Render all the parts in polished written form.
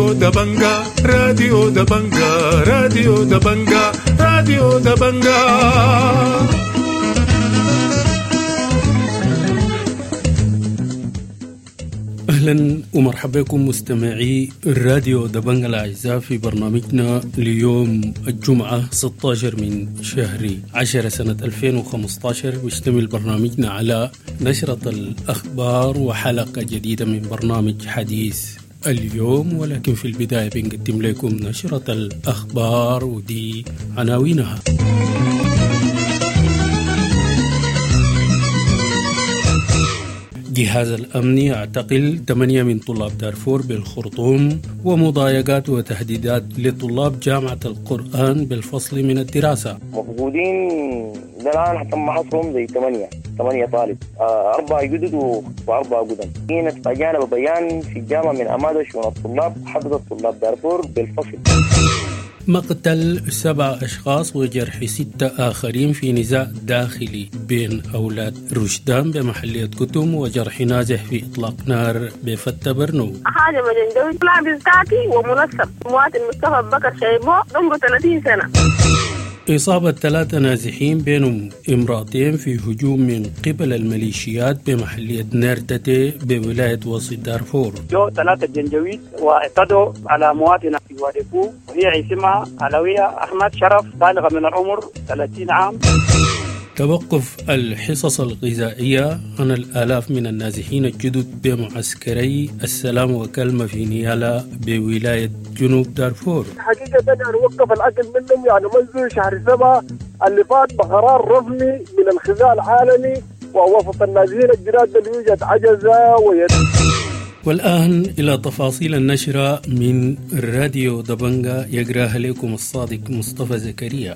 راديو دبنجا راديو دبنجا راديو دبنجا راديو دبنجا. أهلا ومرحبا بكم مستمعي الراديو دبنجا الأعزاء في برنامجنا ليوم الجمعة 16 من شهر 10 سنة 2015. بيشتمل برنامجنا على نشرة الأخبار وحلقة جديدة من برنامج حديث اليوم، ولكن في البداية بنقدم لكم نشرة الأخبار ودي عناوينها. جهاز الأمن يعتقل 8 من طلاب دارفور بالخرطوم، ومضايقات وتهديدات لطلاب جامعة القرآن بالفصل من الدراسة. موجودين الآن تم حصرهم زي 8 طالب، 4 جدد و4 قدم. كانت أجانب بيان في الجامعة من أمادة شؤون الطلاب حدد طلاب دارفور بالفصل. مقتل 7 أشخاص وجرح 6 آخرين في نزاع داخلي بين أولاد رشدان بمحلية كتم، وجرح نازح في إطلاق نار بفتة برنو. حاجة مجندوي لابس كاكي ومنصب مواطن مصطفى بكر شيبو عمره 30 سنة. إصابة 3 نازحين بينهم امرأتين في هجوم من قبل الميليشيات بمحلية نيرتتي بولاية وسط دارفور. جو 3 جنجويد واعتدوا على مواطنة في واديفو وهي اسمها علوية أحمد شرف بالغة من العمر 30 عام. توقف الحصص الغذائية عن الآلاف من النازحين الجدد بمعسكري السلام وكلمة في نيالا بولاية جنوب دارفور. حقيقة بدأ وقف الأكل منهم يعني منذ شهر 7 اللي فات بقرار رسمي من الخزاء العالمي، ووسط النازحين الجداد اللي يوجد عجزة والآن إلى تفاصيل النشرة من الراديو دبنجا يقراها لكم الصادق مصطفى زكريا.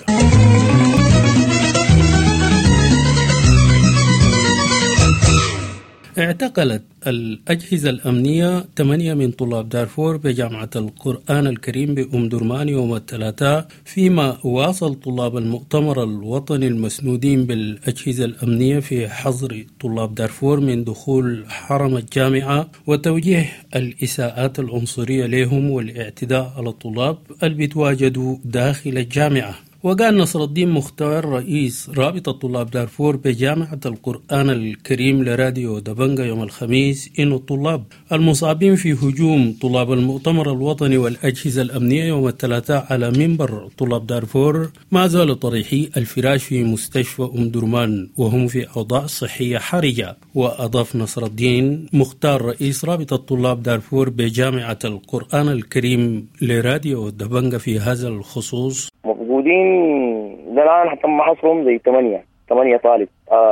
اعتقلت الأجهزة الأمنية 8 من طلاب دارفور بجامعة القرآن الكريم بأم درمان يوم الثلاثاء، فيما واصل طلاب المؤتمر الوطني المسنودين بالأجهزة الأمنية في حظر طلاب دارفور من دخول حرم الجامعة وتوجيه الإساءات العنصرية لهم والاعتداء على الطلاب اللي بيتواجدوا داخل الجامعة. وقال نصر الدين مختار رئيس رابطة طلاب دارفور بجامعة القرآن الكريم لراديو دبنجا يوم الخميس إن الطلاب المصابين في هجوم طلاب المؤتمر الوطني والأجهزة الأمنية يوم الثلاثاء على منبر طلاب دارفور ما زالوا طريحي الفراش في مستشفى أم درمان وهم في أوضاع صحية حرجة. وأضاف نصر الدين مختار رئيس رابطة طلاب دارفور بجامعة القرآن الكريم لراديو دبنجا في هذا الخصوص: موجودين الآن تم حصرهم زي 8 طالب،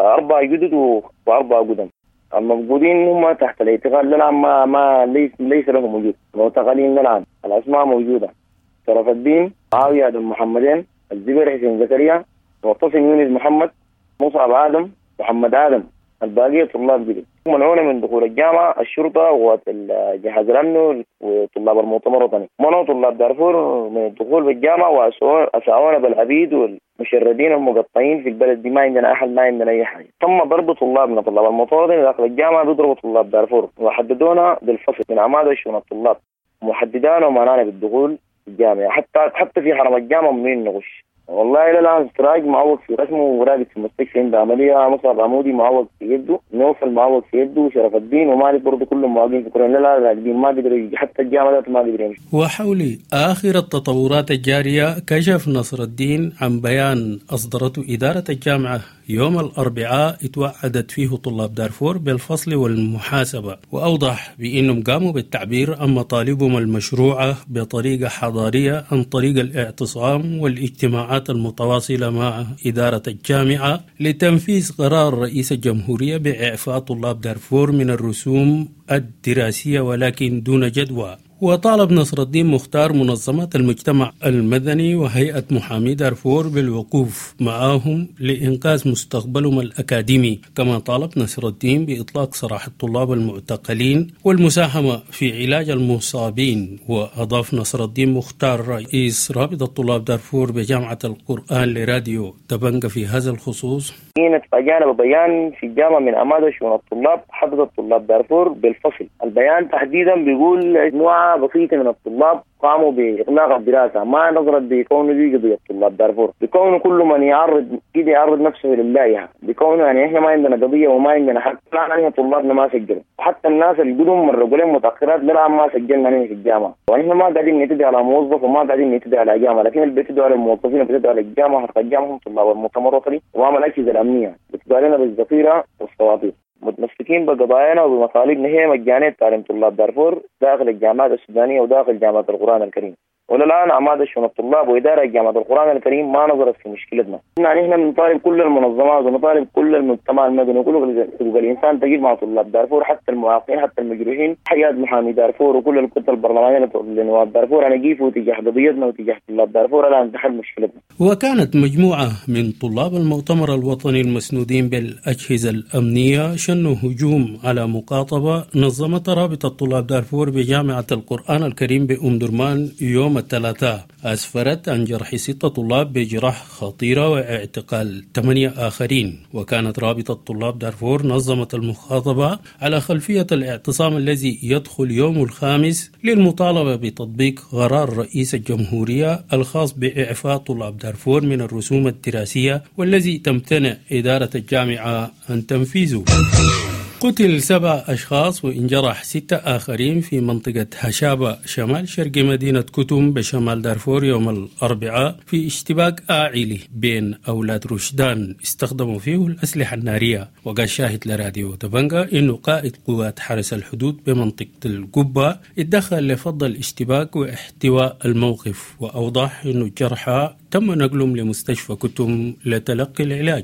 4 جدد و4 قدم. الموجودين هم تحت الاعتقال الآن ما ليس لهم وجود، معتقلين الآن. الأسماء موجودة: شرف الدين، عاوية آدم محمدين، الزبير حسين زكريا، معتصم يونس محمد، مصعب آدم، محمد آدم. الباقية طلاب جدد منعون من دخول الجامعة. الشرطة وجهاز الأمن وطلاب المؤتمر الوطني منعوا طلاب دارفور من الدخول بالجامعة، وأسعونا بالعبيد والمشردين المقطعين في البلد دي. ما عندنا أي حاجة. تم ضرب طلاب المطارد داخل الجامعة، بيضربوا طلاب دارفور وحددونا بالفصل من أعمال شؤون الطلاب، محددانا ومنعنا بالدخول الجامعة. حتى في حرم الجامعة ممنوعين نخش. والله الآن استراج معوق في رسمه وراقد في المستشفى عند عملية. مصعب عمودي معوق في يده، نوفل معوق في يده، شرف الدين ومالك برضه كلهم معوقين في كورونا. لا راقدين ما قدروا حتى الجامعة ما قدروا يمشوا. وحول آخر التطورات الجارية كشف نصر الدين عن بيان أصدرته إدارة الجامعة يوم الأربعاء اتوعدت فيه طلاب دارفور بالفصل والمحاسبة، وأوضح بأنهم قاموا بالتعبير عن مطالبهم المشروعة بطريقة حضارية عن طريق الاعتصام والاجتماعات المتواصلة مع إدارة الجامعة لتنفيذ قرار رئيس الجمهورية بإعفاء طلاب دارفور من الرسوم الدراسية ولكن دون جدوى. وطالب نصر الدين مختار منظمات المجتمع المدني وهيئة محامي دارفور بالوقوف معهم لإنقاذ مستقبلهم الأكاديمي. كما طالب نصر الدين بإطلاق سراح الطلاب المعتقلين والمساهمة في علاج المصابين. وأضاف نصر الدين مختار رئيس رابطة طلاب دارفور بجامعة القرآن لراديو دبنجا في هذا الخصوص: كانت أجانب بيان في الجامعة من أمادة شؤون الطلاب حدد طلاب دارفور بالفصل. البيان تحديدا بيقول مجموعة مجموعة بسيطة من الطلاب قاموا بإغلاق الدراسة، ما نظرت بكونه دي قضية طلاب دارفور، بكونه كل من يعرض نفسه لله، بكونه يعني احنا ما عندنا قضية وما عندنا حق. لا نحن طلابنا ما سجلوا، وحتى الناس القدم مرة قولين متأخرات لا ما سجلنا نحن في الجامعة، ونحن ما قاعدين نتدي على موظف وما قاعدين نتدي على جامعة، لكن اللي بيتدوا على الموظفين بيتدوا على الجامعة، حتى الجامعة هم طلاب المؤتمر الوطني وهم الأجهزة الأمنية بيتدوا علينا بالذخيرة والصواتير. متمسكين بقضايانا وبمطالبنا هي مجانية تعليم طلاب دارفور داخل الجامعات السودانية وداخل جامعة القرآن الكريم. وللآن أعمال شؤون الطلاب وإدارة جامعة القرآن الكريم ما نظرت في مشكلتنا. يعني إحنا بنطالب كل المنظمات ونطالب كل المجتمع المدني وكل حقوق الإنسان تجد مع طلاب دارفور، حتى المعاقين حتى المجروحين، حياة محامي دارفور وكل الكتل البرلمانية لنواب دارفور أنا جيفوا تجاه قضيتنا وتجاه طلاب دارفور الآن تحل مشكلتنا. وكانت مجموعة من طلاب المؤتمر الوطني المسنودين بالأجهزة الأمنية شنوا هجوم على مقاطبة نظمتها رابطة طلاب دارفور بجامعة القرآن الكريم بأم درمان يوم الثلاثاء، أسفرت عن جرح 6 طلاب بجراح خطيرة واعتقال 8 آخرين. وكانت رابطة طلاب دارفور نظمت المخاطبة على خلفية الاعتصام الذي يدخل يوم الخامس للمطالبة بتطبيق قرار رئيس الجمهورية الخاص بإعفاء طلاب دارفور من الرسوم الدراسية والذي تمتنع إدارة الجامعة عن تنفيذه. قتل 7 أشخاص وانجرح 6 آخرين في منطقة هشابة شمال شرق مدينة كتم بشمال دارفور يوم الأربعاء في اشتباك عائلي بين أولاد رشدان استخدموا فيه الأسلحة النارية. وقال شاهد لراديو دبنجا إنه قائد قوات حرس الحدود بمنطقة القبة اتدخل لفض الاشتباك واحتواء الموقف، وأوضح إنه الجرحى تم نقلهم لمستشفى كتم لتلقي العلاج.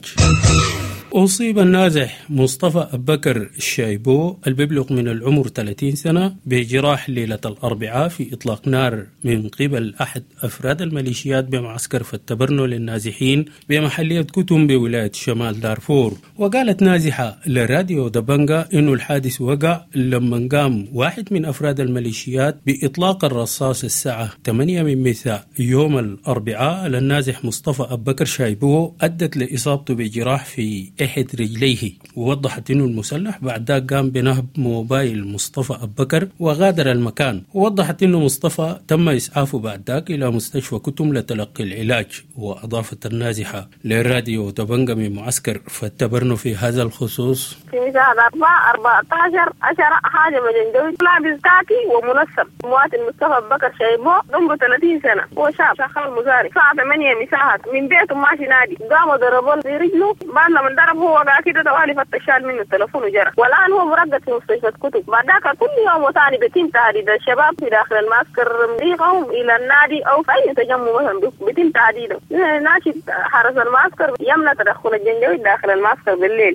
أصيب النازح مصطفى أبكر الشايبو الببلغ من العمر 30 سنة بجراح ليلة الأربعاء في إطلاق نار من قبل أحد أفراد الميليشيات بمعسكر فتبرنو للنازحين بمحلية كتم بولاية شمال دارفور. وقالت نازحة لراديو دبنجا إنه الحادث وقع لما قام واحد من أفراد الميليشيات بإطلاق الرصاص الساعة 8 من مساء يوم الأربعاء على النازح مصطفى أبكر شايبو، أدت لإصابته بجراح في إحد رجليه. ووضحت إنه المسلح بعد ذلك قام بنهب موبايل مصطفى أبكر وغادر المكان. ووضحت إنه مصطفى تم إسعافه بعد ذلك إلى مستشفى كتم لتلقي العلاج. وأضافت النازحة لراديو دبنجا من معسكر فتبرنو في هذا الخصوص: في شهر 4/14 حاجة مجندوي لابس كاكي ومنسب مواطن مصطفى أبكر شايبو عمره 30 سنة، هو شاب شغال مزارع. الساعة 8 مساحة من بيته ماشي نادي، قاموا ضربوه في رجله، بعد لما ضرب هو قاعد كده توالي فتشال منه التلفون وجرى، والآن هو مرقد في مستشفى كتب. بعد ذاك كل يوم وثاني بيتم تهديد الشباب في داخل المعسكر مريقهم إلى النادي أو في أي تجمع مثلا بيتم تهديدهم. ناشد حرس المعسكر يمنع تدخل الجنجوي داخل المعسكر بالليل.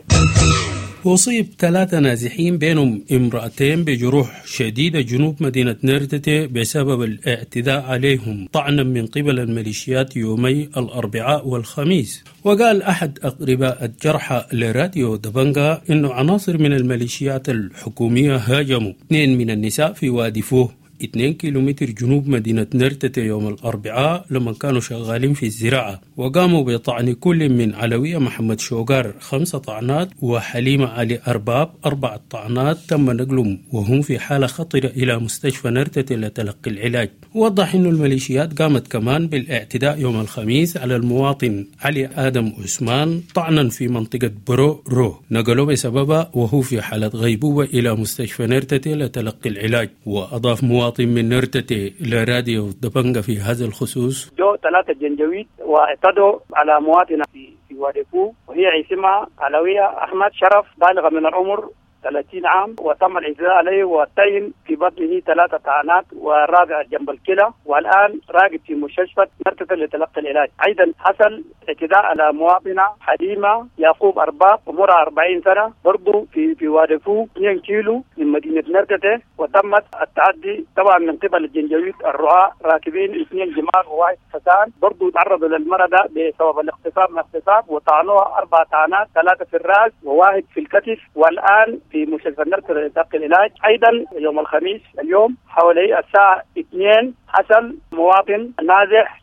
أصيب 3 نازحين بينهم امرأتين بجروح شديدة جنوب مدينة نردتة بسبب الاعتداء عليهم طعنا من قبل الميليشيات يومي الأربعاء والخميس. وقال أحد أقرباء الجرحى لراديو دبنجا إنه عناصر من الميليشيات الحكومية هاجموا 2 من النساء في وادي فوه 2 كيلومتر جنوب مدينة نردتة يوم الأربعاء لما كانوا شغالين في الزراعة، وقاموا بطعن كل من علوية محمد شوقار 5 طعنات وحليمة علي أرباب 4 طعنات. تم نقلهم وهم في حالة خطرة إلى مستشفى نردتة لتلقي العلاج. ووضح إنه الميليشيات قامت كمان بالاعتداء يوم الخميس على المواطن علي آدم عثمان طعنا في منطقة برو رو، نقلوا بسببها وهو في حالة غيبوبة إلى مستشفى نردتة لتلقي العلاج. وأضاف مواطن من نردتة لراديو دبنجا في هذا الخصوص: جو 3 جنجويد واعتدوا على مواطنة في وادي فوه، وهي اسمها علوية أحمد شرف بالغة من العمر 30 عام، وتم الاعتداء عليه والطعن في بطنه 3 طعنات والرابع جنب الكلى، والآن راقد في مستشفى نردتة لتلقي العلاج. أيضا حصل اعتداء على مواطنة حليمة يعقوب أرباب عمرها 40 سنة برضو في وادي فوه 2 كيلو من مدينة نردتة، وتمت التعدي طبعا من قبل الجنجويد الرعاة راكبين 2 جمال وواحد حسان، برضو تعرضوا للمرضى بسبب الاغتصاب وطعنوها 4 طعنات 3 في الرأس وواحد في الكتف، والآن في مستشفى نردتة لتلقي العلاج. أيضا يوم الخميس اليوم حوالي الساعة 2 حصل مواطن نازح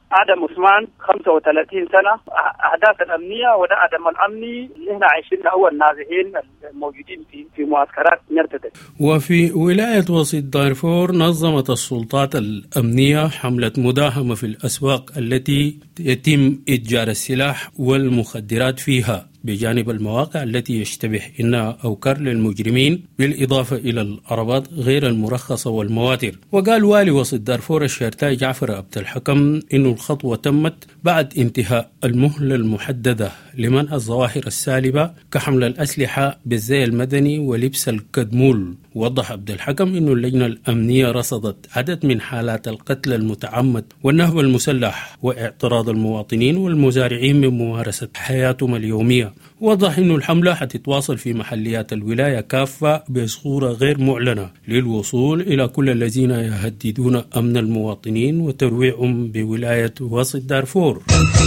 آدم عثمان 35 سنة. أحداث الأمنية وده عدم الأمني اللي احنا عايشين هو النازحين الموجودين في معسكرات نرتدل. وفي ولاية وسط دارفور نظمت السلطات الأمنية حملة مداهمة في الأسواق التي يتم إتجار السلاح والمخدرات فيها، بجانب المواقع التي يشتبه إنها أوكار للمجرمين، بالإضافة إلى العربات غير المرخصة والمواتر. وقال والي وسط دارفور الشرطاي جعفر عبد الحكم إن الخطوة تمت بعد انتهاء المهلة المحددة لمنع الظواهر السالبة كحمل الأسلحة بالزي المدني ولبس الكدمول. وضح عبد الحكم إن اللجنة الأمنية رصدت عدد من حالات القتل المتعمد والنهب المسلح واعتراض المواطنين والمزارعين من ممارسة حياتهم اليومية. وضح إن الحملة حتتواصل في محليات الولاية كافة بصورة غير معلنة للوصول إلى كل الذين يهددون أمن المواطنين وترويعهم بولاية وسط دارفور.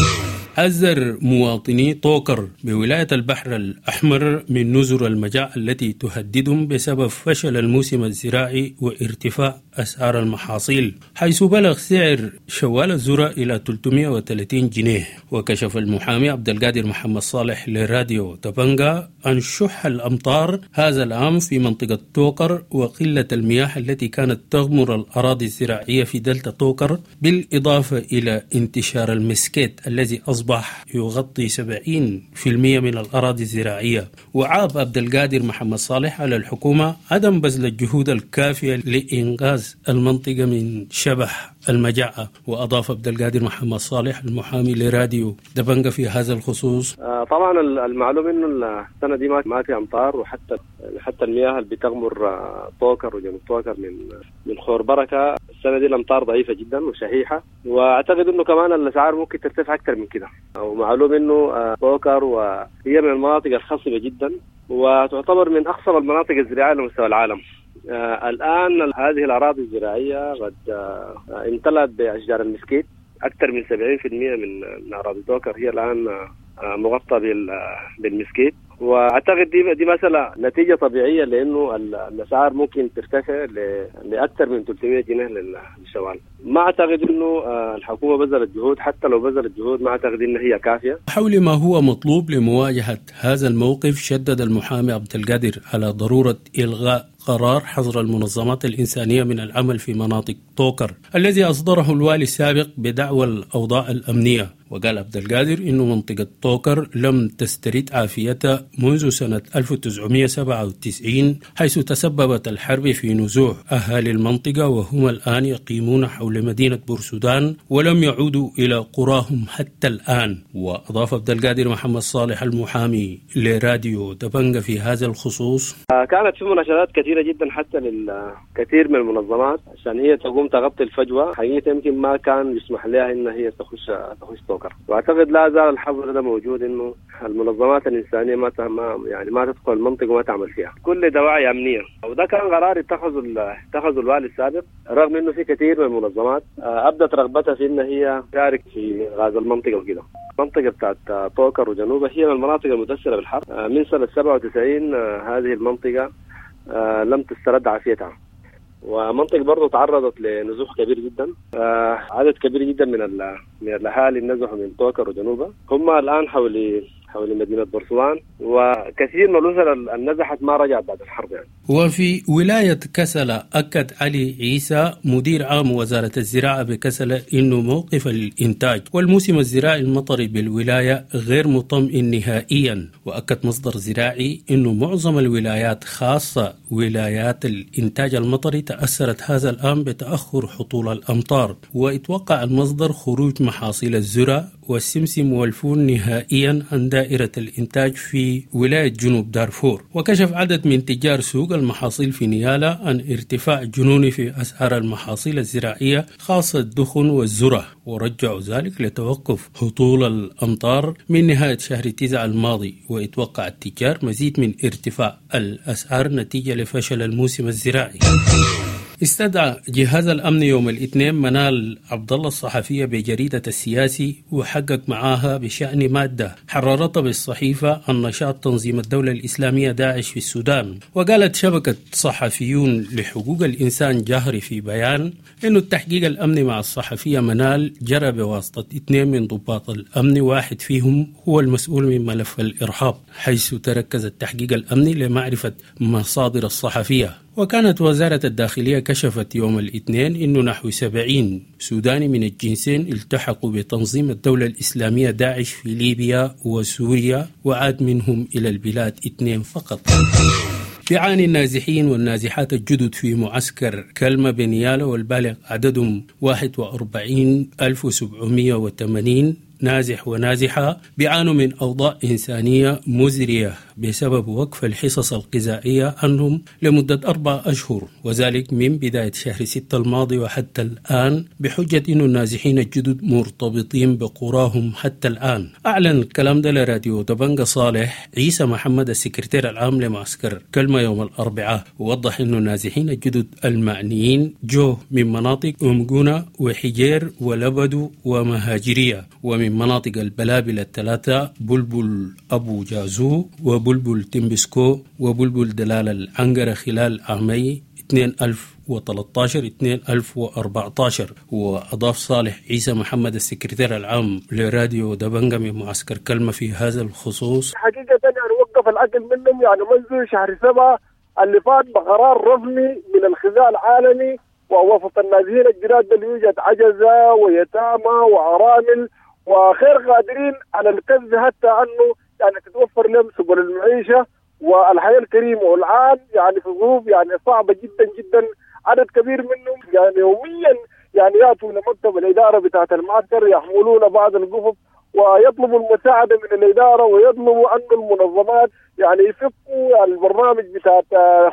حذر مواطني طوكر بولاية البحر الأحمر من نذر المجاعة التي تهددهم بسبب فشل الموسم الزراعي وارتفاع أسعار المحاصيل، حيث بلغ سعر شوال الذرة إلى 330 جنيه. وكشف المحامي عبد القادر محمد صالح لراديو تبنغا عن شح الأمطار هذا العام في منطقة طوكر وقلة المياه التي كانت تغمر الأراضي الزراعية في دلتا طوكر، بالإضافة إلى انتشار المسكيت الذي أصبح يغطي 70% من الأراضي الزراعية. وعاب عبد القادر محمد صالح على الحكومة عدم بذل الجهود الكافية لإنقاذ المنطقة من شبح المجاعة. وأضاف عبد القادر محمد صالح المحامي لراديو دبنجة في هذا الخصوص: طبعا المعلوم إنه السنة دي ما في أمطار، وحتى المياه اللي بتغمر طوكر وجنوب طوكر من خور بركة السنة دي الأمطار ضعيفة جدا وشحيحة، وأعتقد إنه كمان الأسعار ممكن ترتفع أكثر من كده. ومعلوم إنه طوكر وهي من المناطق الخصبة جدا وتعتبر من أخصب المناطق الزراعية على مستوى العالم. الآن هذه الأراضي الزراعية قد امتلأت بأشجار المسكيت. أكثر من 70% من أراضي طوكر هي الآن مغطى بالمسكيت، واعتقد دي مسألة نتيجة طبيعية، لانه الاسعار ممكن ترتفع لاكثر من 300 جنيه للشوال. ما اعتقد انه الحكومة بذلت جهود، حتى لو بذلت جهود ما اعتقد ان هي كافية. حول ما هو مطلوب لمواجهة هذا الموقف، شدد المحامي عبد القادر على ضرورة إلغاء قرار حظر المنظمات الإنسانية من العمل في مناطق طوكر الذي أصدره الوالي السابق بدعوى الأوضاع الأمنية. وقال عبد القادر إن منطقة طوكر لم تسترد عافيتها منذ سنة 1997، حيث تسببت الحرب في نزوح أهالي المنطقة، وهم الآن يقيمون حول مدينة بورسودان ولم يعودوا إلى قراهم حتى الآن. وأضاف عبد القادر محمد صالح المحامي لراديو دبنجة في هذا الخصوص: كانت في مناشدات كثيرة جدا حتى للكثير من المنظمات عشان هي تقوم تغطي الفجوة. حقيقة يمكن ما كان يسمح لها إن هي تخش طوكر، واعتقد لا زال الحظر ده موجود، انه المنظمات الانسانيه ما تدخل المنطقه وما تعمل فيها كل دواعي امنيه. وده كان قرار اتخذه الوالي السابق، رغم انه في كثير من المنظمات ابدت رغبتها في ان هي تشارك في غاز المنطقه وكده. المنطقه بتاعت طوكر وجنوبها هي من المناطق المتاثره بالحرب. من سنه 97 هذه المنطقه لم تسترد عافيتها، ومنطقة برضو تعرضت لنزوح كبير جدا. عدد كبير جدا من الأهالي نزحوا من طوكر وجنوبها، هم الآن حول مدينة بورسودان، وكثير من الأسر النزحت ما رجعت بعد الحرب يعني. وفي ولاية كسلة أكد علي عيسى مدير عام وزارة الزراعة بكسلة إنه موقف الإنتاج والموسم الزراعي المطري بالولاية غير مطمئن نهائيا. وأكد مصدر زراعي إنه معظم الولايات خاصة ولايات الإنتاج المطري تأثرت هذا العام بتأخر هطول الأمطار، ويتوقع المصدر خروج محاصيل الذرة والسمسم والفول نهائيا عن دائرة الإنتاج في ولاية جنوب دارفور. وكشف عدد من تجار سوق المحاصيل في نيالا عن ارتفاع جنوني في أسعار المحاصيل الزراعية خاصة الدخن والذرة، ورجعوا ذلك لتوقف هطول الأمطار من نهاية شهر 9 الماضي. ويتوقع التجار مزيد من ارتفاع الأسعار نتيجة لفشل الموسم الزراعي. استدعى جهاز الأمن يوم الاثنين منال عبد الله الصحفية بجريدة السياسي وحقق معاها بشأن مادة حررتها بالصحيفة عن نشاط تنظيم الدولة الإسلامية داعش في السودان. وقالت شبكة صحفيون لحقوق الإنسان جهري في بيان إنه التحقيق الأمني مع الصحفية منال جرى بواسطة 2 من ضباط الأمن، واحد فيهم هو المسؤول من ملف الإرهاب، حيث تركز التحقيق الأمني لمعرفة مصادر الصحفية. وكانت وزارة الداخلية كشفت يوم الاثنين إنه نحو 70 سوداني من الجنسين التحقوا بتنظيم الدولة الإسلامية داعش في ليبيا وسوريا، وعاد منهم إلى البلاد 2 فقط. يعاني النازحين والنازحات الجدد في معسكر كلمة بنيالة والبالغ عددهم 41,780 نازح ونازحة بيعانوا من أوضاع إنسانية مزرية بسبب وقف الحصص الغذائية عنهم لمدة 4 أشهر، وذلك من بداية شهر 6 الماضي وحتى الآن، بحجة أن النازحين الجدد مرتبطين بقراهم حتى الآن. أعلن الكلام ده لراديو دبنجة صالح عيسى محمد السكرتير العام لمعسكر كلمة يوم الأربعاء، ووضح أن النازحين الجدد المعنيين جو من مناطق أمجونة وحجير ولبدو ومهاجرية، ومن مناطق البلابل 3 بلبل أبو جازو وبلبل تمبسكو وبلبل دلال العنقرة خلال عامي 2013 2014. وأضاف صالح عيسى محمد السكرتير العام لراديو دبنجة من معسكر كلمة في هذا الخصوص: حقيقة يعني وقف الأكل منهم يعني منذ شهر 7 اللي فات بقرار رسمي من الخزاء العالمي، ووسط النازحين الجداد اللي يوجد عجزة ويتامى وعرامل وغير قادرين على الكذب حتى أنه يعني تتوفر لهم سبل المعيشة والحياة الكريمة. والآن يعني في ظروف يعني صعبة جدا جدا، عدد كبير منهم يعني يوميا يعني يأتوا لمكتب الإدارة بتاعة المعسكر يحملون بعض القفف ويطلبوا المساعدة من الإدارة ويطلبوا أن المنظمات يعني يفكوا البرنامج بتاعة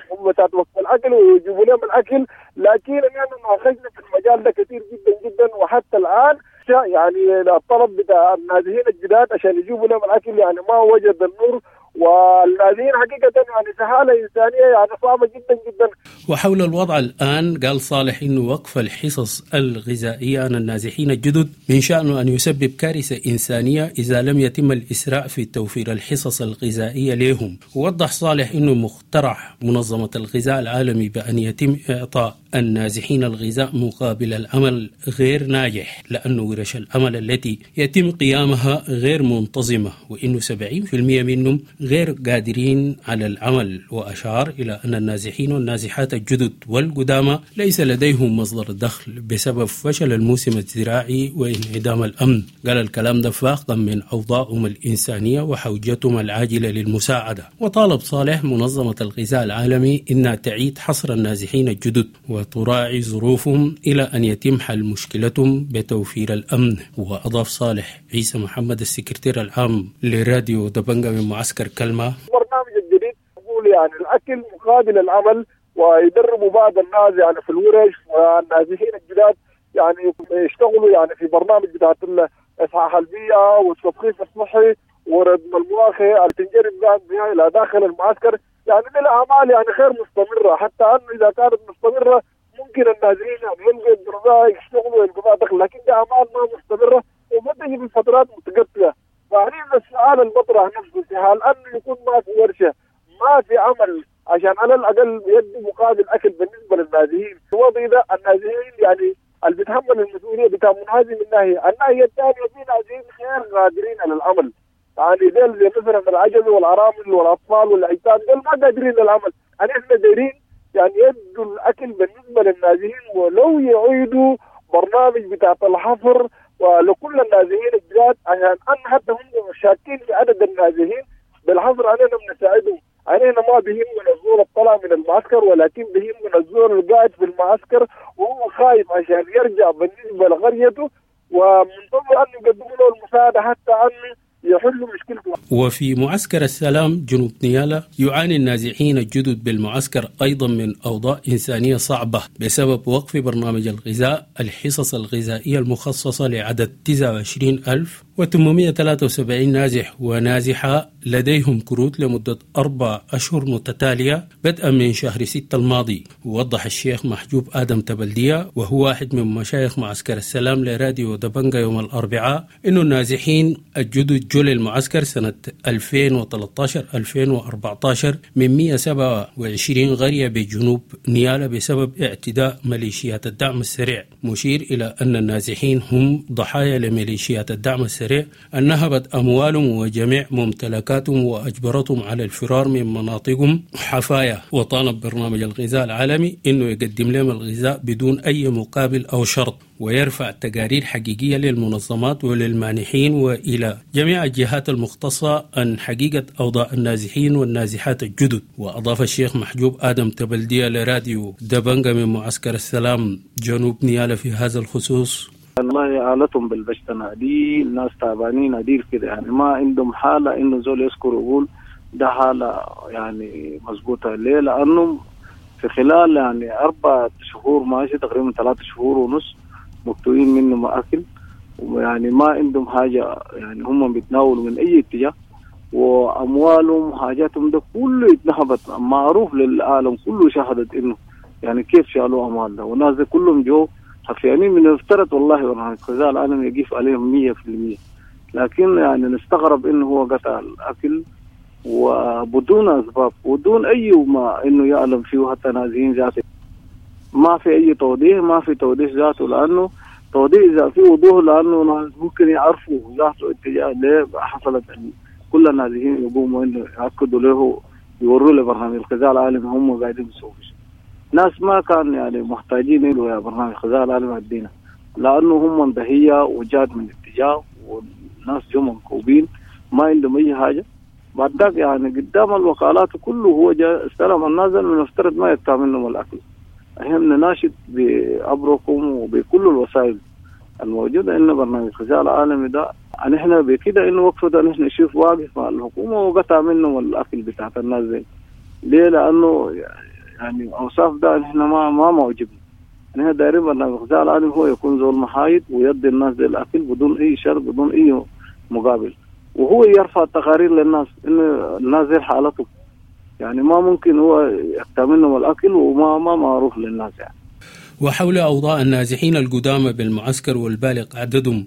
وقف الأكل ويجيبوا لهم الأكل. لكن يعني ناقشنا في المجال ده كثير جدا جدا، وحتى الآن يعني الطلب بتاع النازحين الجداد عشان يجيبوا لهم الأكل يعني ما وجد النور، والنازحين حقيقة يعني سهالة إنسانية يعني صعبة جدا جدا. وحول الوضع الآن قال صالح إنه وقف الحصص الغذائية عن النازحين الجدد من شأنه أن يسبب كارثة إنسانية إذا لم يتم الإسراع في توفير الحصص الغذائية لهم. ووضح صالح إنه مقترح منظمة الغذاء العالمي بأن يتم إعطاء النازحين الغذاء مقابل العمل غير ناجح، لأنه ورش العمل التي يتم قيامها غير منتظمة، وإنه 70% منهم غير قادرين على العمل. وأشار إلى أن النازحين والنازحات الجدد والقدامى ليس لديهم مصدر دخل بسبب فشل الموسم الزراعي وانعدام الأمن. قال الكلام ده فاقا من أوضاعهم الإنسانية وحوجتهم العاجلة للمساعدة. وطالب صالح منظمة الغذاء العالمي إنها تعيد حصر النازحين الجدد وتراعي ظروفهم إلى أن يتم حل مشكلتهم بتوفير الأمن. وأضاف صالح عيسى محمد السكرتير العام لراديو دبنجة من معسكر كلمة: البرنامج الجديد يقول يعني الأكل مقابل العمل، ويدربوا بعض الناس يعني في الورش، والنازحين الجداد يعني يشتغلوا يعني في برنامج بتاعت إصحاح البيئة والتثقيف الصحي وردم المواخي اللي تنجرب بها إلى داخل المعسكر. يعني دي الأعمال يعني غير مستمرة، حتى أنه إذا كانت مستمرة ممكن النازحين يعني يلقوا الدرجة يشتغلوا ويلقوا دخل، لكن دي أعمال ما مستمرة وبتجي في فترات متقطعة. فهنا السؤال المطرح نفسه في حال أنه يكون ما في ورشة ما في عمل عشان على الأقل يدي مقابل أكل بالنسبة للنازحين، الوضع ده النازحين يعني اللي بيتحمل المسؤولية بتاع منهزم الناحية الثانية في نازحين غير قادرين على العمل، يعني ديل زي مثلا العجز والعرامل والأطفال والأيتام ديل ما قادرين على العمل. يعني إحنا دايرين يعني يدوا الأكل بالنسبة للنازحين، ولو يعيدوا برنامج بتاع الحفر ولكل النازحين الجداد عشان أن حتى هم شاكين في عدد النازحين بالحفر علينا بنساعدهم. علينا ما بيهمنا الزور الطلع من المعسكر، ولكن بيهمنا الزور القاعد في المعسكر وهو خايف عشان يرجع بالنسبة لقريته، ومنتظر أن يقدموا له المساعدة حتى أن يحلوا مشكلته. وفي معسكر السلام جنوب نيالة يعاني النازحين الجدد بالمعسكر أيضا من أوضاع إنسانية صعبة بسبب وقف برنامج الغذاء الحصص الغذائية المخصصة لعدد 29,000 و873 نازح ونازحة لديهم كروت لمدة 4 أشهر متتالية بدءا من شهر 6 الماضي. ووضح الشيخ محجوب آدم تبلدية وهو واحد من مشايخ معسكر السلام لراديو دبنجة يوم الأربعاء إنه النازحين الجدد جول المعسكر سنة 2013-2014 من 127 قرية بجنوب نيالا بسبب اعتداء ميليشيات الدعم السريع، مشير إلى أن النازحين هم ضحايا لميليشيات الدعم السريع أن نهبت أموالهم وجميع ممتلكاتهم وأجبرتهم على الفرار من مناطقهم حفايا. وطالب برنامج الغذاء العالمي إنه يقدم لهم الغذاء بدون أي مقابل أو شرط، ويرفع تقارير حقيقية للمنظمات وللمانحين وإلى جميع الجهات المختصة عن حقيقة أوضاع النازحين والنازحات الجدد. وأضاف الشيخ محجوب آدم تبلدية لراديو دبنجة من معسكر السلام جنوب نيالا في هذا الخصوص: والله آلتهم بالبشتنة دي الناس تعبانين عديل كده، يعني ما عندهم حالة إنه زول يذكر ويقول ده حالة يعني مظبوطة. ليه؟ لأنهم في خلال يعني 4 شهور ماشي تقريبا 3 شهور ونص مكتوين منه ما أكل، ويعني ما عندهم حاجة، يعني هم بيتناولوا من أي اتجاه، وأموالهم وحاجاتهم ده كله اتنهبت. معروف للعالم كله شهدت إنه يعني كيف شالوا أموال ده، والناس ده كلهم جو حفيانين. من المفترض والله برنامج الغذاء العالمي يقيف عليهم 100%، لكن يعني نستغرب إنه هو قطع الأكل وبدون أسباب ودون أي ما إنه يعلم فيه حتى نازحين ذاته. ما في أي توضيح، ما في توضيح ذاته، لأنه توضيح إذا في وضوح لأنه ممكن يعرفوا ذاته اتجاه ليه حصلت كل النازحين يقوموا إنه يأكدوا له يوروا له برنامج الغذاء العالمي هم قاعدين يسووا ناس ما كان يعني محتاجين له يا برنامج الغذاء العالمي الدينا، لأنه هم انتهية وجاد من اتجاه والناس جم مكوبين ما عندهم أي حاجة. بعد ذاك يعني قدام الوكالات كله هو جاء استلم النازل، من المفترض ما يقطع منهم الأكل. احنا ناشد بأبركم وبكل الوسائل الموجودة إن برنامج الغذاء العالمي ده يعني احنا بكده إنه وقفه ده نحن نشوف واقف مع الحكومة وقطع منهم الأكل بتاعت الناس دي. ليه؟ لأنه يعني أوصاف ده احنا ما موجبنا. احنا دايرين برنامج الغذاء العالمي هو يكون زول محايد ويدي الناس دي الأكل بدون أي شرط بدون أي مقابل، وهو يرفع التقارير للناس إنه الناس دي حالته يعني ما ممكن هو يقطع منهم الأكل وما معروف للناس يعني. وحول أوضاع النازحين القدامى بالمعسكر والبالغ عددهم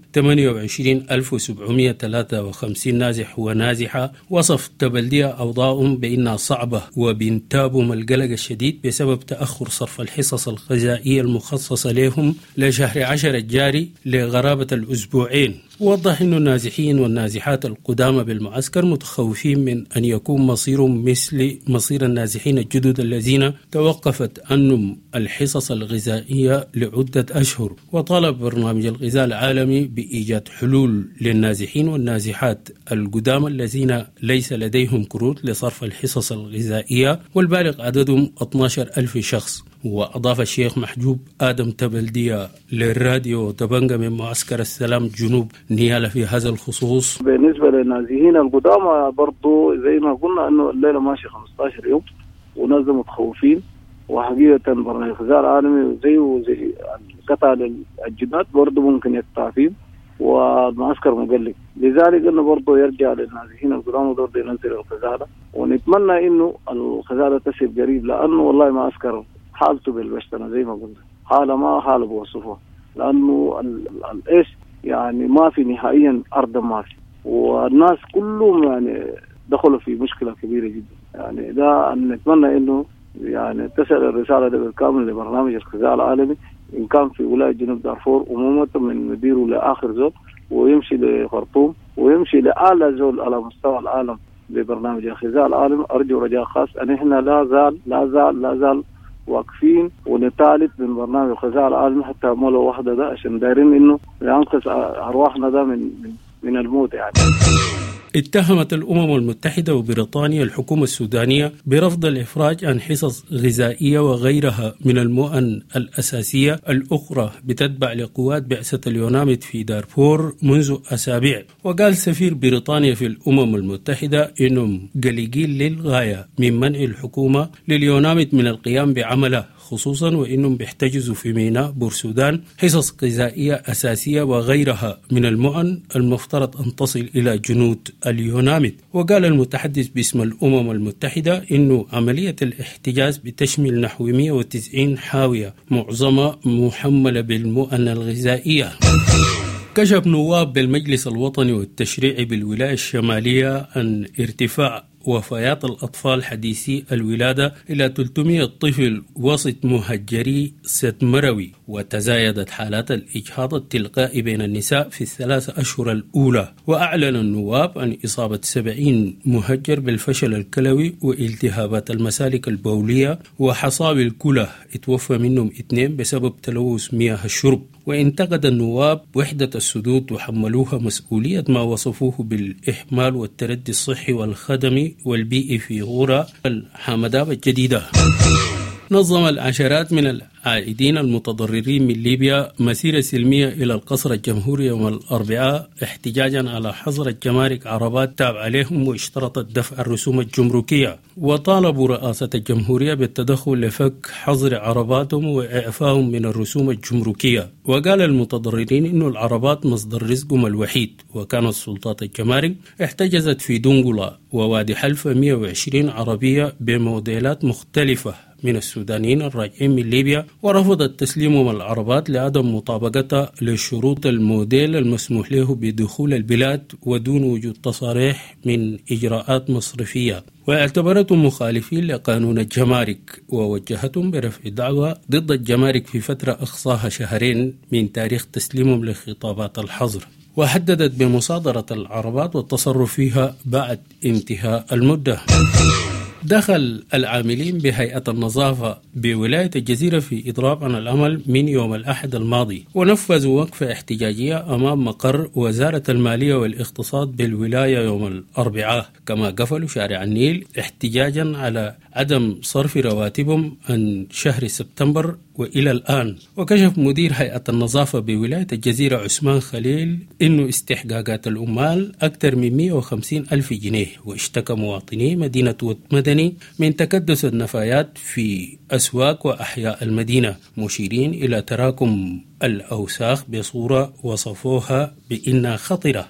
28,753 نازح ونازحة، وصف تبلدية أوضاعهم بأنها صعبة وبينتابهم القلق الشديد بسبب تأخر صرف الحصص الغذائية المخصصة لهم لشهر 10 الجاري لغرابة الأسبوعين. ووضح أن النازحين والنازحات القدامى بالمعسكر متخوفين من أن يكون مصيرهم مثل مصير النازحين الجدد الذين توقفت عنهم الحصص الغذائية لعدة أشهر. وطالب برنامج الغذاء العالمي بإيجاد حلول للنازحين والنازحات القدامى الذين ليس لديهم كروت لصرف الحصص الغذائية والبالغ عددهم 12,000 شخص. وأضاف الشيخ محجوب آدم تبلدية للراديو دبنجة من معسكر السلام جنوب نيالا في هذا الخصوص: بالنسبة للنازحين القدامى برضو زي ما قلنا أنه الليلة ماشي 15 يوم وناس متخوفين، وحقيقة برنامج الغذاء العالمي زي قطع الجداد برضو ممكن يقطع فيه والمعسكر مقلق. لذلك أنه برضو يرجع للنازحين القدامى برضو ينزل الغذاء، ونتمنى أنه الغذاء تصل قريب، لأنه والله معسكر حالته بالبشتنة زي ما قلنا حالة ما حالة بوصفها، لأنه الإيش يعني ما في نهائيا أرض ما في، والناس كلهم يعني دخلوا في مشكلة كبيرة جدا. يعني ده نتمنى إنه يعني تصل الرسالة ده بالكامل لبرنامج الغذاء العالمي إن كان في ولاية جنوب دارفور عموما من مديره لآخر زول، ويمشي لخرطوم ويمشي لأعلى زول على مستوى العالم ببرنامج الغذاء العالمي. أرجو رجاء خاص أن إحنا لا زال واقفين ونطالب من برنامج الغذاء العالمي حتى مولو واحدة ده عشان دايرين إنه ينقذ أرواحنا ده من الموت يعني. اتهمت الأمم المتحدة وبريطانيا الحكومة السودانية برفض الإفراج عن حصص غذائية وغيرها من المؤن الأساسية الأخرى بتتبع لقوات بعثة اليوناميد في دارفور منذ أسابيع. وقال سفير بريطانيا في الأمم المتحدة إنهم قلقين للغاية من منع الحكومة لليوناميد من القيام بعمله، خصوصا وإنهم بيحتجزوا في ميناء بورسودان حصص غذائية أساسية وغيرها من المؤن المفترض أن تصل إلى جنود اليوناميد. وقال المتحدث باسم الأمم المتحدة إنه عملية الاحتجاز بتشمل نحو 190 حاوية معظمها محملة بالمؤن الغذائية. كشف نواب بالمجلس الوطني والتشريعي بالولاية الشمالية عن ارتفاع وفيات الأطفال حديثي الولادة إلى 300 طفل وسط مهجري ستمروي، وتزايدت حالات الإجهاض التلقائي بين النساء في ال3 أشهر الأولى. وأعلن النواب عن إصابة 70 مهجر بالفشل الكلوي والتهابات المسالك البولية وحصاوي الكلى، اتوفى منهم 2 بسبب تلوث مياه الشرب. وانتقد النواب وحدة السدود وحملوها مسؤولية ما وصفوه بالإهمال والتردي الصحي والخدمي والبيئي في غورة الحمداب الجديدة. نظم العشرات من العائدين المتضررين من ليبيا مسيرة سلمية إلى القصر الجمهوري يوم الأربعاء احتجاجا على حظر الجمارك عربات تابعة لهم، واشترطت دفع الرسوم الجمركية. وطالبوا رئاسة الجمهورية بالتدخل لفك حظر عرباتهم وإعفائهم من الرسوم الجمركية. وقال المتضررين إنه العربات مصدر رزقهم الوحيد، وكانت سلطات الجمارك احتجزت في دنقلة ووادي حلفة 120 عربية بموديلات مختلفة من السودانيين الراجعين من ليبيا، ورفضت تسليمهم العربات لعدم مطابقتها لشروط الموديل المسموح له بدخول البلاد ودون وجود تصاريح من إجراءات مصرفية. واعتبرتهم مخالفين لقانون الجمارك، ووجهتهم برفع دعوى ضد الجمارك في فترة أقصاها 2 من تاريخ تسليمهم لخطابات الحظر. وحددت بمصادرة العربات والتصرف فيها بعد انتهاء المدة. دخل العاملين بهيئة النظافة بولاية الجزيرة في إضراب عن العمل من يوم الأحد الماضي، ونفذوا وقفة احتجاجية أمام مقر وزارة المالية والاقتصاد بالولاية يوم الأربعاء. كما قفلوا شارع النيل احتجاجا على عدم صرف رواتبهم عن شهر سبتمبر وإلى الآن. وكشف مدير هيئة النظافة بولاية الجزيرة عثمان خليل إنه استحقاقات العمال أكثر من 150 ألف جنيه. واشتكى مواطني مدينة مدني من تكدس النفايات في أسواق وأحياء المدينة، مشيرين إلى تراكم الأوساخ بصورة وصفوها بإنها خطرة.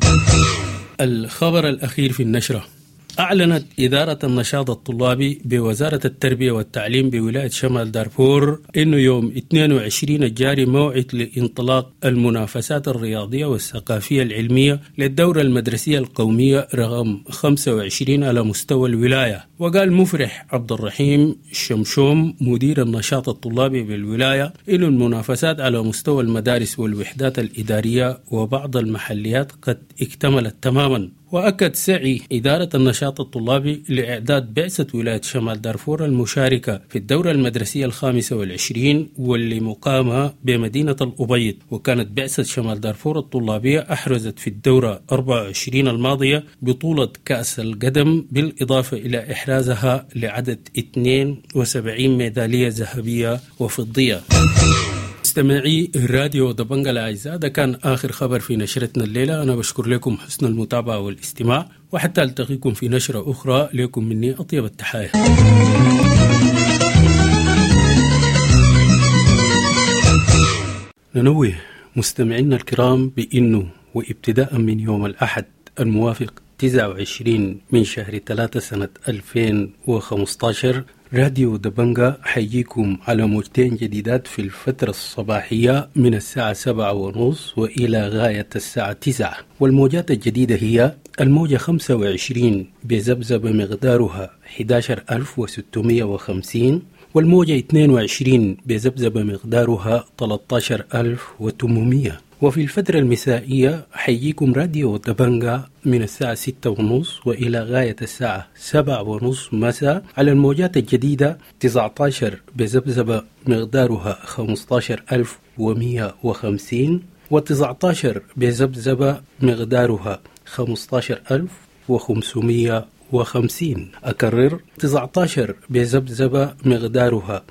الخبر الأخير في النشرة: أعلنت إدارة النشاط الطلابي بوزارة التربية والتعليم بولاية شمال دارفور إنه يوم 22 الجاري موعد لإنطلاق المنافسات الرياضية والثقافية العلمية للدورة المدرسية القومية رقم 25 على مستوى الولاية. وقال مفرح عبد الرحيم شمشوم مدير النشاط الطلابي بالولاية إنه المنافسات على مستوى المدارس والوحدات الإدارية وبعض المحليات قد اكتملت تماما. وأكد سعي إدارة النشاط الطلابي لإعداد بعثة ولاية شمال دارفور المشاركة في الدورة المدرسية 25 واللي مقامة بمدينة الأبيض. وكانت بعثة شمال دارفور الطلابية أحرزت في الدورة 24 الماضية بطولة كأس القدم، بالإضافة إلى إحرازها لعدد 72 ميدالية ذهبية وفضية. مستمعي الراديو دبنجة الأعزاء، ده كان آخر خبر في نشرتنا الليلة. أنا بشكر لكم حسن المتابعة والاستماع، وحتى ألتقيكم في نشرة أخرى. لكم مني أطيب التحايا. ننوه مستمعينا الكرام بأنه وابتداء من يوم الأحد الموافق 29 من شهر 3 سنة 2015 راديو دبنجة حيجيكم على موجتين جديدات في الفترة الصباحية من الساعة 7:30 وإلى غاية الساعة 9. والموجات الجديدة هي الموجة 25 بذبذبة مقدارها 11650، والموجة 22 بذبذبة مقدارها 13800. وفي الفترة المسائية حيجيكم راديو دبنجة من الساعة 6:30 وإلى غاية الساعة 7:30 مساء على الموجات الجديدة 19 بذبذبة مقدارها 15150، و19 بذبذبة مقدارها 15550. أكرر: 19 بذبذبة مقدارها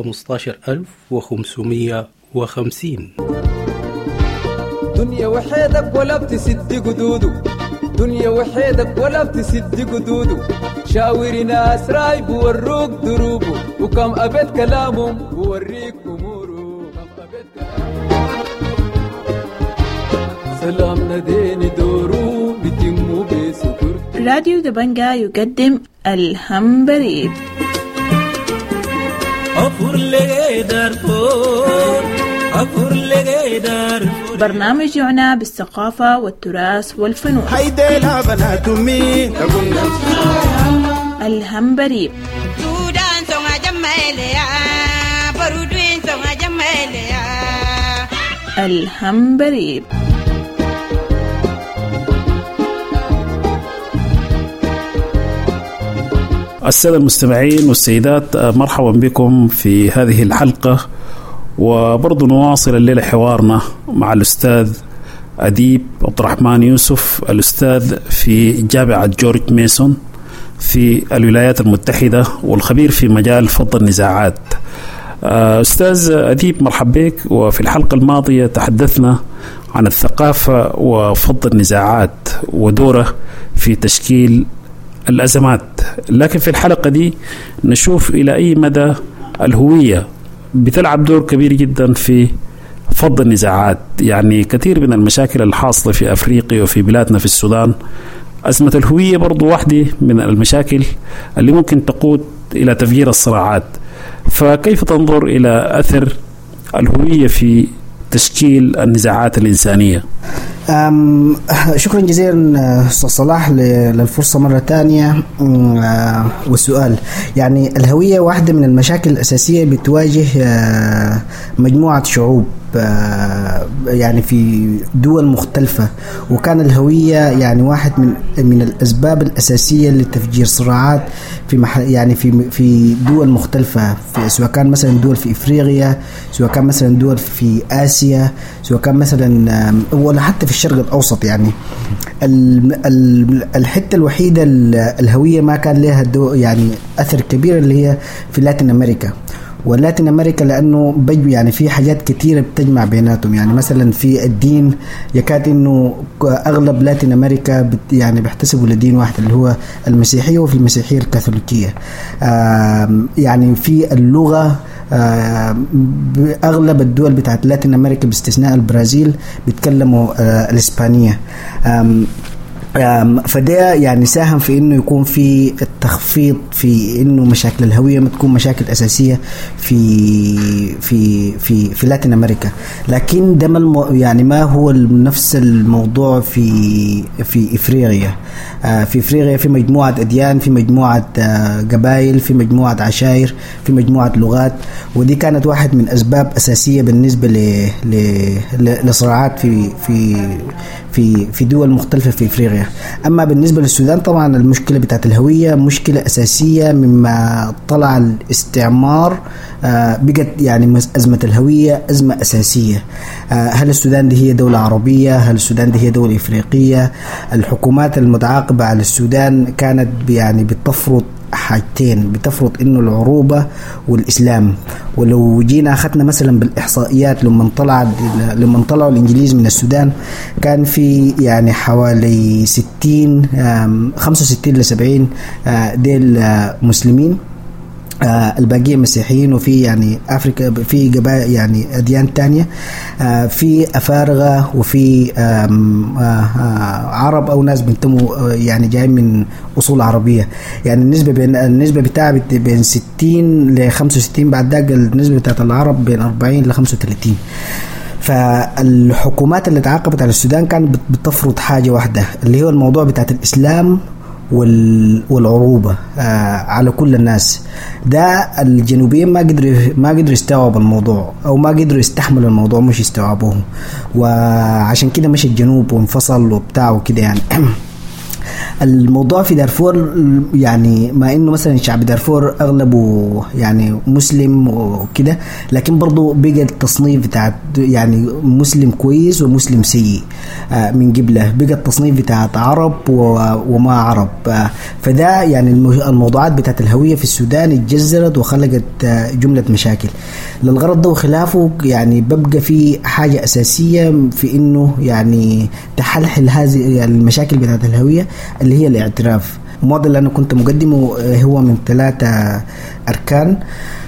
15550. دنيا وحيدك ولا بتسد قدوده، دنيا وحيدك ولا بتسد قدوده. شاوري ناس راي بوروك دروبه وكم أبد كلامهم بوريك أموره سلام نديني دورو بتمو بسكر. راديو دبنجا يقدم الهم بريد. برنامج يعنى بالثقافة والتراث والفنون. الهم بريد. الهم بريد. السادة المستمعين والسيدات، مرحبا بكم في هذه الحلقة، وبرضو نواصل الليلة حوارنا مع الأستاذ أديب عبد الرحمن يوسف، الأستاذ في جامعة جورج ميسون في الولايات المتحدة والخبير في مجال فض النزاعات. أستاذ أديب، مرحبا بك. وفي الحلقة الماضية تحدثنا عن الثقافة وفض النزاعات ودوره في تشكيل الأزمات، لكن في الحلقة دي نشوف إلى أي مدى الهوية بتلعب دور كبير جدا في فض النزاعات. يعني كثير من المشاكل الحاصلة في أفريقيا وفي بلادنا في السودان، أزمة الهوية برضو واحدة من المشاكل اللي ممكن تقود إلى تفجير الصراعات. فكيف تنظر إلى أثر الهوية في تشكيل النزاعات الإنسانية؟ شكرا جزيلا أستاذ صلاح للفرصة مرة تانية والسؤال. يعني الهوية واحدة من المشاكل الأساسية بتواجه مجموعة شعوب يعني في دول مختلفة، وكان الهوية يعني واحد من الأسباب الأساسية لتفجير صراعات في دول مختلفة، سواء كان مثلا دول في إفريقيا، سواء كان مثلا دول في آسيا، سواء كان مثلا ولا حتى في الشرق الأوسط. يعني الحتة الوحيدة الهوية ما كان لها يعني أثر كبير اللي هي في لاتين أمريكا. ولاتين أمريكا لأنه يعني في حاجات كتيرة بتجمع بيناتهم. يعني مثلا في الدين يكاد إنه أغلب لاتين أمريكا يعني بيحتسبوا لدين واحد اللي هو المسيحية، وفي المسيحية الكاثوليكية. يعني في اللغة أغلب الدول بتاعت لاتين أمريكا باستثناء البرازيل بيتكلموا الإسبانية. فده يعني ساهم في انه يكون في التخفيض في انه مشاكل الهويه ما تكون مشاكل اساسيه في لاتين امريكا. لكن ده يعني ما هو نفس الموضوع في افريقيا. في افريقيا في مجموعه اديان، في مجموعه قبائل، في مجموعه عشائر، في مجموعه لغات، ودي كانت واحد من اسباب اساسيه بالنسبه لصراعات في دول مختلفه في افريقيا. أما بالنسبة للسودان طبعا المشكلة بتاعت الهوية مشكلة أساسية مما طلع الاستعمار. بقت يعني أزمة الهوية أزمة أساسية. هل السودان دي هي دولة عربية؟ هل السودان دي هي دولة إفريقية؟ الحكومات المتعاقبة على السودان كانت يعني بتفرض حاجتين، بتفرض انه العروبة والاسلام. ولو جينا اخذنا مثلا بالاحصائيات لما طلعوا الانجليز من السودان كان في يعني حوالي 65 ل 70 ديل مسلمين، الباقيين مسيحيين، وفي يعني أفريقيا في قبائل يعني أديان تانية، في أفارقة، وفي عرب أو ناس بنتموا يعني جاي من أصول عربية. يعني النسبة بتاعها بين 60 ل 65. بعد ذاك النسبة بتاعت العرب بين 40 ل 35. فالحكومات اللي تعاقبت على السودان كانت بتفرض حاجة واحدة اللي هو الموضوع بتاعت الإسلام والعروبة على كل الناس. ده الجنوبيين ما قدروا يستوعبوا الموضوع، او ما قدروا يستحملوا الموضوع، مش يستوعبوه، وعشان كده مشي الجنوب وانفصل وبتاع وكده. يعني الموضوع في دارفور يعني ما انه مثلا شعب دارفور اغلبه يعني مسلم وكده، لكن برضو بقى التصنيف بتاع يعني مسلم كويس ومسلم سيء من قبله، بقى التصنيف بتاع عرب وما عرب. فده يعني الموضوعات بتاعت الهوية في السودان اتجذرت وخلقت جملة مشاكل للغرض ده وخلافه. يعني ببقى في حاجة أساسية في انه يعني تحلحل هذه المشاكل بتاعت الهوية اللي هي الاعتراف. الموديل اللي أنا كنت مقدمه هو من 3 أركان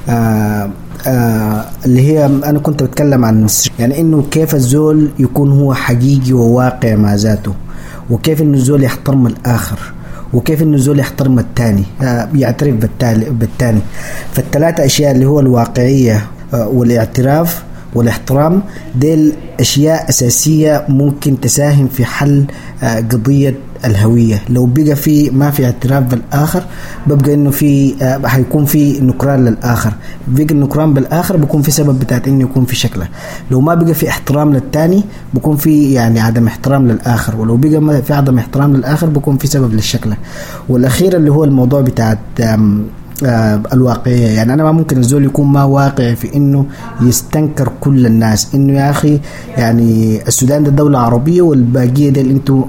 اللي هي أنا كنت بتكلم عن يعني إنه كيف الزول يكون هو حقيقي وواقع مع ذاته، وكيف إنه الزول يحترم الآخر، وكيف إنه الزول يحترم التاني، يعترف بالتاني. فال3 أشياء اللي هو الواقعية والاعتراف والاحترام ديل أشياء أساسية ممكن تساهم في حل قضية الهوية. لو بقى ما في اعتراف بالآخر ببقى إنه هيكون في نكران للآخر، بقى النكران بالآخر بيكون في سبب بتاعت إنه يكون في شكله. لو ما بقى في احترام للتاني بيكون في يعني عدم احترام للآخر، ولو بقى ما في عدم احترام للآخر بيكون في سبب للشكله. والأخير اللي هو الموضوع بتاعت الواقعية. يعني أنا ما ممكن الزول يكون ما واقعي في إنه يستنكر كل الناس إنه يا أخي يعني السودان ده دولة عربية والباقية ده أنتوا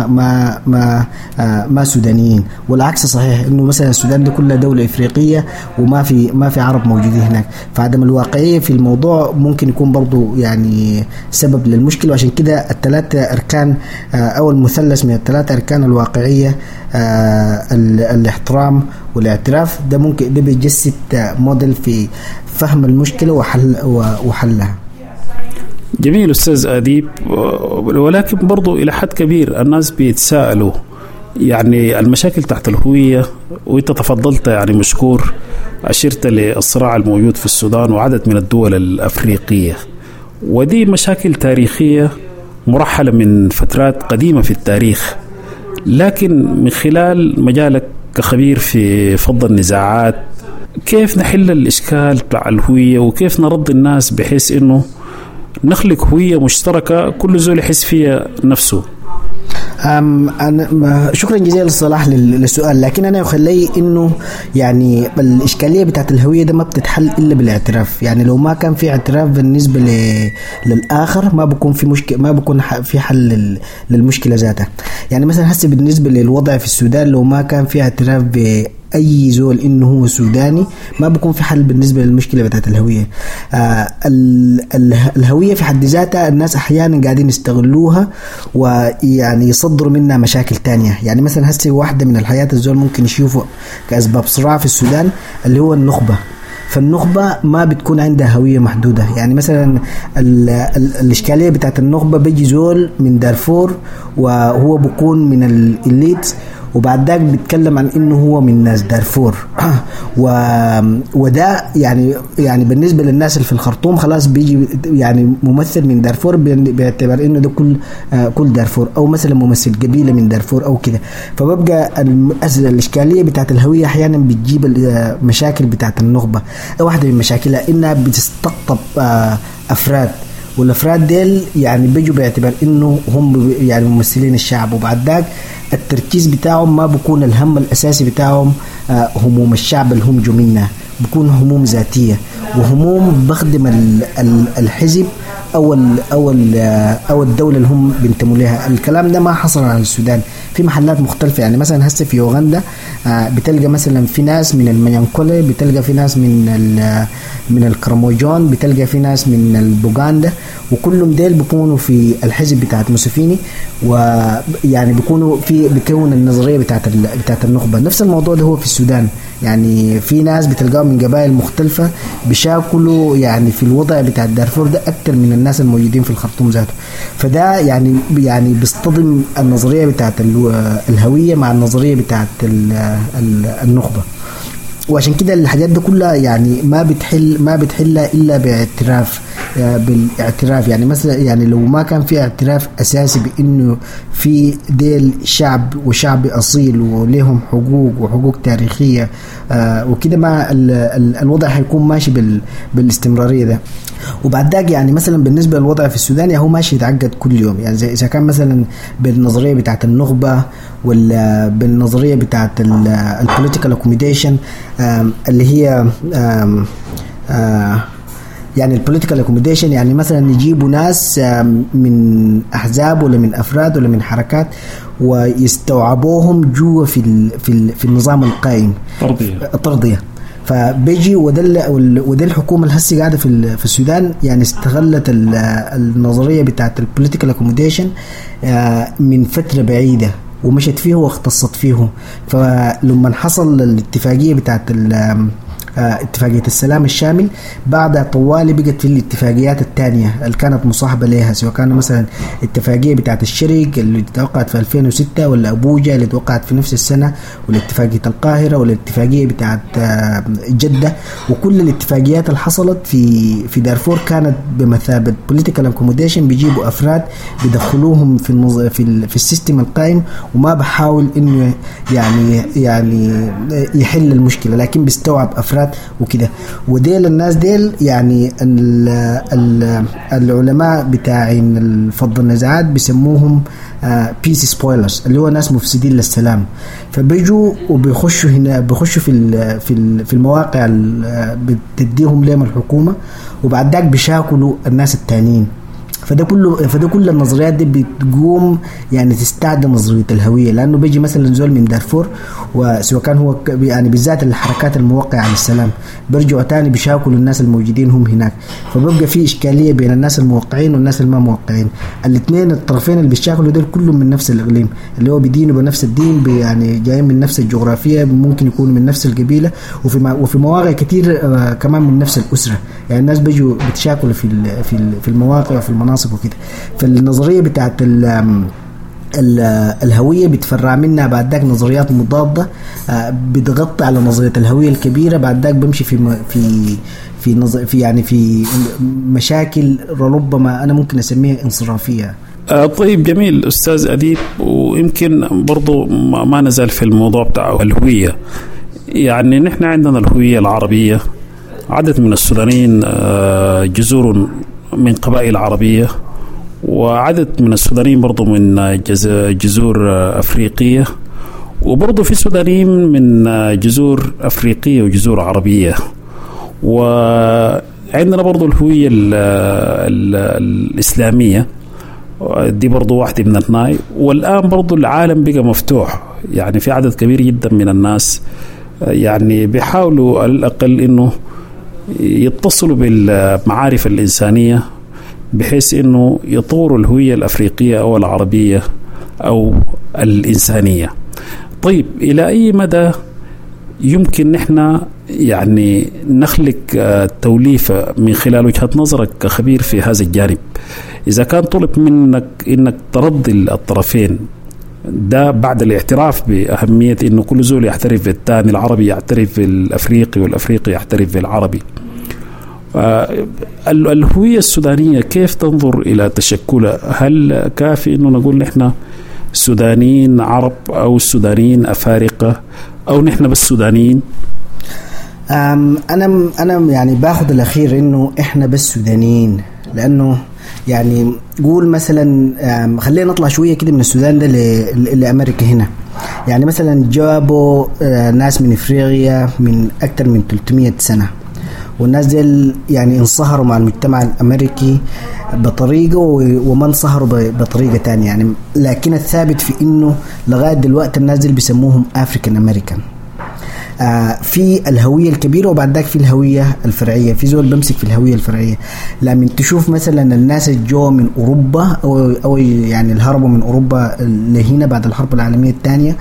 ما سودانيين، والعكس صحيح إنه مثلا السودان ده كلها دولة إفريقية وما في عرب موجودين هناك. فعدم الواقعية في الموضوع ممكن يكون برضو يعني سبب للمشكلة. وعشان كده ال3 أركان أو المثلث من ال3 أركان الواقعية الاحترام والاعتراف ده ممكن ده بيجسد موديل في فهم المشكلة وحلها. جميل أستاذ أديب. ولكن برضو إلى حد كبير الناس بيتساءلوا يعني المشاكل تحت الهوية، وإنت تفضلت يعني مشكور أشرت للصراع الموجود في السودان وعدد من الدول الأفريقية، ودي مشاكل تاريخية مرحلة من فترات قديمة في التاريخ. لكن من خلال مجالك كخبير في فض النزاعات كيف نحل الإشكال بتاع الهوية وكيف نرد الناس بحيث إنه نخلق هوية مشتركة كل زول يحس فيها نفسه؟ أنا شكرا جزيلا صلاح للسؤال، لكن أنا يخلي إنه يعني الإشكالية بتاعت الهوية ده ما بتتحل إلا بالاعتراف. يعني لو ما كان في اعتراف بالنسبة للآخر ما بكون في مشكلة، ما بكون في حل للمشكلة ذاتها. يعني مثلا هسه بالنسبة للوضع في السودان لو ما كان في اعتراف أي زول إنه هو سوداني ما بكون في حل بالنسبة للمشكلة بتاعت الهوية. الهوية في حد ذاتها الناس أحيانا قاعدين يستغلوها ويعني يصدروا منها مشاكل تانية. يعني مثلا هسه واحدة من الحياة الزول ممكن يشوفوا كأسباب صراع في السودان اللي هو النخبة. فالنخبة ما بتكون عندها هوية محدودة. يعني مثلا الإشكالية بتاعت النخبة بيجي زول من دارفور وهو بيكون من الإليت وبعد ذاك بيتكلم عن انه هو من ناس دارفور وده يعني بالنسبه للناس اللي في الخرطوم خلاص بيجي يعني ممثل من دارفور بيعتبر انه ده كل دارفور، او مثلا ممثل قبيله من دارفور او كده. فببقى الاشكاليه بتاعت الهويه احيانا بتجيب المشاكل بتاعت النخبه. واحده من مشاكلها انها بتستقطب افراد، والافراد ديل يعني بيجوا بيعتبر انه هم يعني ممثلين الشعب، وبعد ذاك التركيز بتاعهم ما بيكون الهم الاساسي بتاعهم هموم الشعب اللي هم جو منها، بيكون هموم ذاتيه وهموم بخدم الحزب او الدوله اللي هم بينتموا لها. الكلام ده ما حصل على السودان في محلات مختلفه. يعني مثلا هسه في اوغندا بتلقى مثلا في ناس من المنيانكولي، بتلقى في ناس من الكرموجون، بتلقى في ناس من البوغندا، وكلهم ديل بيكونوا في الحزب بتاعت موسيفيني، ويعني بيكون النظريه بتاعت النخبه. نفس الموضوع ده هو في السودان. يعني في ناس بتلقاهم من قبائل مختلفه بيشاكلوا يعني في الوضع بتاع دارفور ده اكثر من الناس الموجودين في الخرطوم ذاته. فده يعني بيصطدم النظريه بتاعت الهويه مع النظريه بتاعت النخبه. وعشان كده الحاجات دي كلها يعني ما بتحلها الا بالاعتراف. يعني مثلا يعني لو ما كان في اعتراف اساسي بانه في ديل شعب وشعب اصيل وليهم حقوق تاريخيه وكده، ما الوضع هيكون ماشي بالاستمراريه ده. وبعد ذاك يعني مثلا بالنسبه للوضع في السودان هو ماشي يتعقد كل يوم. يعني اذا كان مثلا بالنظريه بتاعت النخبه ولا بالنظريه بتاعت البوليتيكال اكوموديشن اللي هي يعني البوليتيكال اكوموديشن، يعني مثلا يجيبوا ناس من احزاب ولا من افراد ولا من حركات ويستوعبوهم جوا في النظام القائم طرديه. فبيجي وده الحكومه اللي هسه قاعده في السودان يعني استغلت النظريه بتاعت البوليتيكال اكوموديشن من فتره بعيده، ومشت فيه واختصت فيه. فلما حصل الاتفاقية بتاعت اتفاقية السلام الشامل بعد طوالي بقت في الاتفاقيات الثانية اللي كانت مصاحبة لها، سواء كان مثلا اتفاقية بتاعت الشرق اللي توقعت في 2006 ولا أبوجا اللي توقعت في نفس السنة، ولا اتفاقية القاهرة ولا الاتفاقية بتاعت جدة. وكل الاتفاقيات اللي حصلت في دارفور كانت بمثابة political accommodation، بيجيبوا أفراد بيدخلوهم في السيستم القائم، وما بحاول إنه يعني يحل المشكلة، لكن بيستوعب أفراد وكده. وديل الناس ديل يعني العلماء بتاعين الفض النزاعات بيسموهم بيس سبويلرز، اللي هو ناس مفسدين للسلام. فبيجوا وبيخشوا هنا، بيخشوا في المواقع اللي بتديهم لهم الحكومة، وبعد ذاك بيشاكلوا الناس التانيين. فده كل النظريات دي بتقوم يعني تستعد نظرية الهوية، لأنه بيجي مثلا زول من دارفور، وسواء كان هو يعني بالذات الحركات الموقعة على السلام بيرجعوا تاني بيشاكلوا الناس الموجودين هم هناك. فبيبقى في إشكالية بين الناس الموقعين والناس الما موقعين. الاثنين الطرفين اللي بيشاكلوا دول كلهم من نفس الإقليم، اللي هو بدينوا بنفس الدين، يعني جايين من نفس الجغرافية، ممكن يكونوا من نفس القبيلة، وفي مواقع كتير كمان من نفس الأسرة. يعني الناس بيجوا بتشاكلوا في المواقع وفي المناطق وكده. فالنظرية بتاعت الهوية بتفرع منها بعد ذاك نظريات مضادة بتغطي على نظرية الهوية الكبيرة. بعد ذاك بمشي في مشاكل ربما أنا ممكن أسميها انصرافية. طيب جميل أستاذ أديب. ويمكن برضو ما نزال في الموضوع بتاع الهوية. يعني نحن عندنا الهوية العربية، عدد من السودانيين جذور من قبائل عربية، وعدد من السودانيين برضو من جذور أفريقية، وبرضو في سودانيين من جذور أفريقية وجذور عربية. وعندنا برضو الهوية الإسلامية، دي برضو واحدة من الناي. والآن برضو العالم بقى مفتوح، يعني في عدد كبير جدا من الناس يعني بيحاولوا على الأقل إنه يتصلوا بالمعارف الإنسانية بحيث إنه يطوروا الهوية الأفريقية أو العربية أو الإنسانية. طيب إلى أي مدى يمكن نحن يعني نخلق توليفة من خلال وجهة نظرك كخبير في هذا الجانب؟ إذا كان طلب منك إنك ترضي الطرفين ده بعد الاعتراف بأهمية إنه كل زول يعترف بالثاني، العربي يعترف بالأفريقي والأفريقي يعترف بالعربي، الهوية السودانية كيف تنظر إلى تشكلها؟ هل كافي إنه نقول نحن سودانيين عرب أو السودانيين أفارقة أو نحن بس سودانيين؟ أنا يعني باخذ الأخير إنه إحنا بس سودانيين، لأنه يعني قول مثلا خلينا نطلع شوية كده من السودان ده لأمريكا هنا. يعني مثلا جابوا ناس من إفريقيا من أكثر من 300 سنة، والناس دي يعني انصهروا مع المجتمع الأمريكي بطريقة وما انصهروا بطريقة تانية يعني. لكن الثابت في إنه لغاية دلوقتي الناس دي بيسموهم أفريكان أمريكان. في الهوية الكبيرة وبعد ذاك في الهوية الفرعية. في زول بمسك في الهوية الفرعية لما تشوف مثلا الناس الجو من أوروبا أو يعني الهربوا من أوروبا لهنا بعد الحرب العالمية الثانية،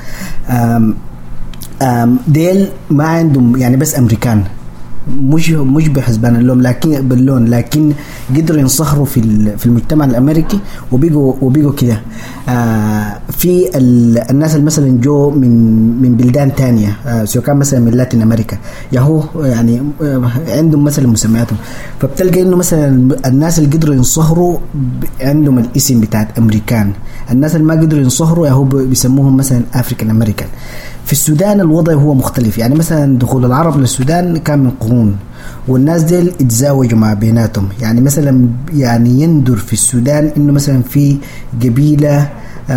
ديل ما عندهم يعني بس أمريكان، مش بحسبان اللون لكن باللون، لكن قدروا ينصهروا في المجتمع الامريكي وبيجوا كده. في الناس اللي مثلا جو من بلدان تانية، سواء كان مثلا من لاتين امريكا، ياهو يعني عندهم مثلا مسمياتهم. فبتلقى انه مثلا الناس اللي قدروا ينصهروا عندهم الاسم بتاعت امريكان، الناس اللي ما قدروا ينصهروا ياهو بيسموهم مثلا افريكان امريكان. في السودان الوضع هو مختلف. يعني مثلا دخول العرب للسودان كان من قرون، والناس دي اتزاوجوا مع بيناتهم. يعني مثلا يعني يندر في السودان انه مثلا في قبيلة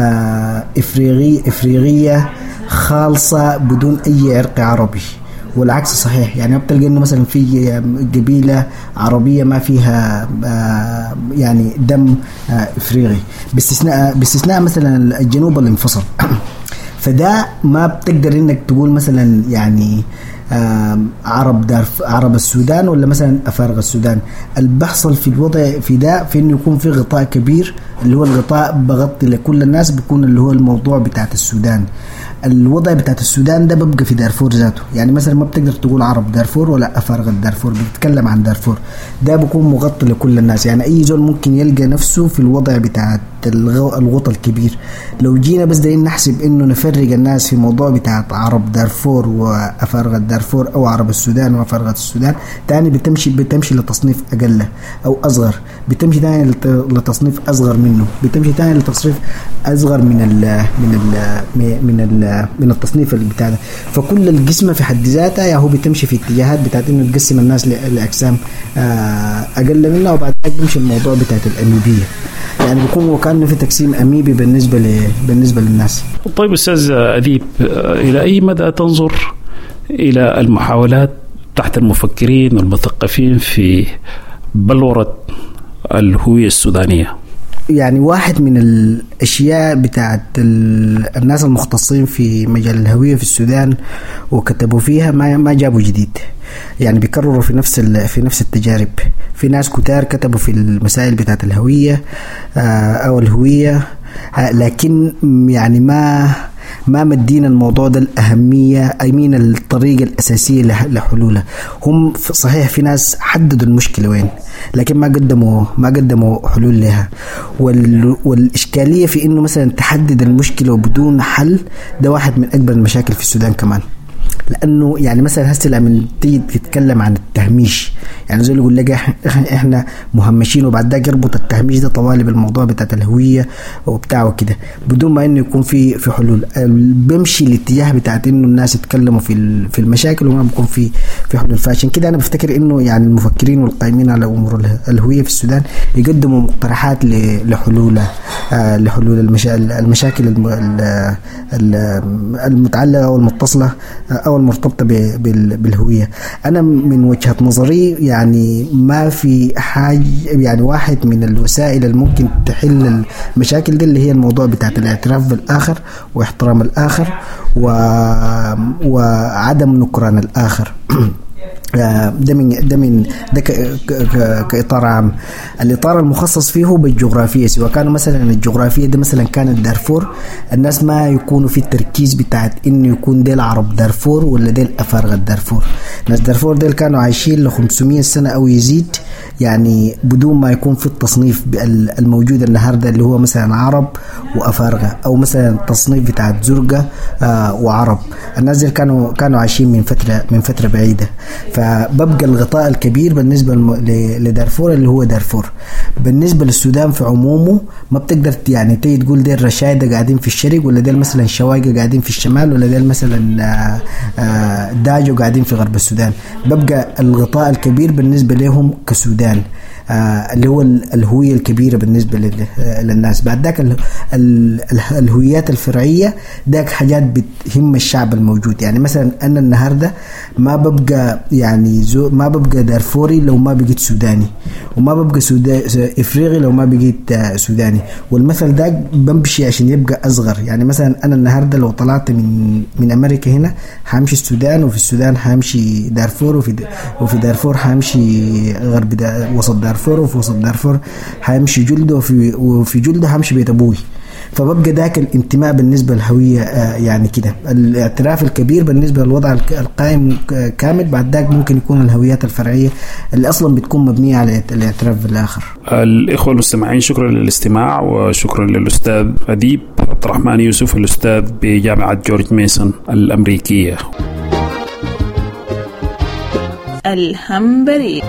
افريقية خالصة بدون اي عرق عربي، والعكس صحيح. يعني بتلقى انه مثلا في قبيلة عربية ما فيها يعني دم افريقي، باستثناء مثلا الجنوب اللي انفصل. فده ما بتقدر انك تقول مثلا يعني عرب السودان ولا مثلا أفارقة السودان. اللي بيحصل في الوضع في ده في إنه يكون في غطاء كبير اللي هو الغطاء بغطي لكل الناس، بيكون اللي هو الموضوع بتاعت السودان. الوضع بتاعت السودان ده بيبقى في دارفور ذاته، يعني مثلا ما بتقدر تقول عرب دارفور ولا أفارقة دارفور، بتتكلم عن دارفور. ده بيكون مغطي لكل الناس، يعني أي زول ممكن يلقى نفسه في الوضع بتاعت الغطاء الكبير. لو جينا بس دايين نحسب إنه نفرق الناس في موضوع بتاعت عرب دارفور وأفارقة دارفور أو عرب السودان وأفارقة السودان، تاني بتمشي لتصنيف أقل أو أصغر، بتمشي تاني لتصنيف أصغر منه، بتمشي تاني لتصنيف أصغر من التصنيف بتاعنا. فكل القسمة في حد ذاتها يا هو بتمشي في اتجاهات بتاعت إنه تقسم الناس لأقسام أقل منها، وبعد ذلك بيمشي الموضوع بتاعت الأميبية، يعني بيكون وكأنه في تقسيم أميبي بالنسبة للناس. طيب أستاذ أديب، إلى أي مدى تنظر إلى المحاولات تحت المفكرين والمثقفين في بلورة الهوية السودانية؟ يعني واحد من الأشياء بتاعت الناس المختصين في مجال الهوية في السودان وكتبوا فيها ما جابوا جديد، يعني بيكرروا في نفس التجارب. في ناس كتار كتبوا في المسائل بتاعت الهوية أو الهوية، لكن يعني ما مدينا الموضوع ده الأهمية، أي من الطريقة الأساسية لحلوله. هم صحيح في ناس حددوا المشكلة وين، لكن ما قدموا حلول لها. والإشكالية في إنه مثلا تحدد المشكلة وبدون حل، ده واحد من أكبر المشاكل في السودان كمان. لأنه يعني مثلا هسه لما تيجي تتكلم عن التهميش، يعني زي اللي يقول لك إحنا مهمشين، وبعد ذلك يربط التهميش ده طوالي بالموضوع بتاعت الهوية وبتاعه كده، بدون ما إنه يكون في حلول. بمشي الاتجاه بتاعت إنه الناس يتكلموا في المشاكل وما بيكون في حلول. فعشان كده أنا بفتكر إنه يعني المفكرين والقائمين على أمور الهوية في السودان يقدموا مقترحات لحلول المشاكل المتعلقة والمتصلة أو المرتبطة بالهوية. أنا من وجهة نظري يعني ما في حاجة، يعني واحد من الوسائل الممكن تحل المشاكل دي اللي هي الموضوع بتاعت الاعتراف بالآخر واحترام الآخر وعدم نكران الآخر. ده كإطار عام. الإطار المخصص فيه بالجغرافية، سواء كانوا مثلا الجغرافية ده مثلا كانت دارفور، الناس ما يكونوا في التركيز بتاعت إنه يكون ديل عرب دارفور ولا ديل أفارقة دارفور. ناس دارفور ديل كانوا عايشين ل500 سنة أو يزيد، يعني بدون ما يكون في التصنيف الموجود النهاردة اللي هو مثلا عرب وأفارقة، أو مثلا التصنيف بتاعت زرقة وعرب. الناس ديل كانوا عايشين من فترة بعيدة. فببقى الغطاء الكبير بالنسبة لدارفور اللي هو دارفور. بالنسبة للسودان في عمومه ما بتقدر يعني تيجي تقول ديل رشايدة قاعدين في الشرق، ولا ديل مثلا شوايقة قاعدين في الشمال، ولا ديل مثلا داجو قاعدين في غرب السودان. ببقى الغطاء الكبير بالنسبة لهم كسودان اللي هو الهوية الكبيرة بالنسبة للناس. بعد ذاك الهويات الفرعية داك حاجات بتهم الشعب الموجود. يعني مثلا أنا النهاردة ما ببقى يعني ما ببقى دارفوري لو ما بقيت سوداني، وما ببقى إفريقي لو ما بقيت سوداني. والمثل داك بمشي عشان يبقى أصغر. يعني مثلا أنا النهاردة لو طلعت من أمريكا هنا همشي السودان، وفي السودان همشي دارفور، وفي دارفور همشي غرب وسط دارفور، وفي وسط دارفور همشي جلده، وفي جلده همشي بيت أبوي. فببقى ذاك الانتماء بالنسبة للهوية يعني كده. الاعتراف الكبير بالنسبة للوضع القائم كامل، بعد ذاك ممكن يكون الهويات الفرعية اللي أصلا بتكون مبنية على الاعتراف بالآخر. الإخوة المستمعين، شكرا للاستماع، وشكرا للأستاذ أديب عبد الرحمن يوسف، الأستاذ بجامعة جورج ميسون الأمريكية. الهمبري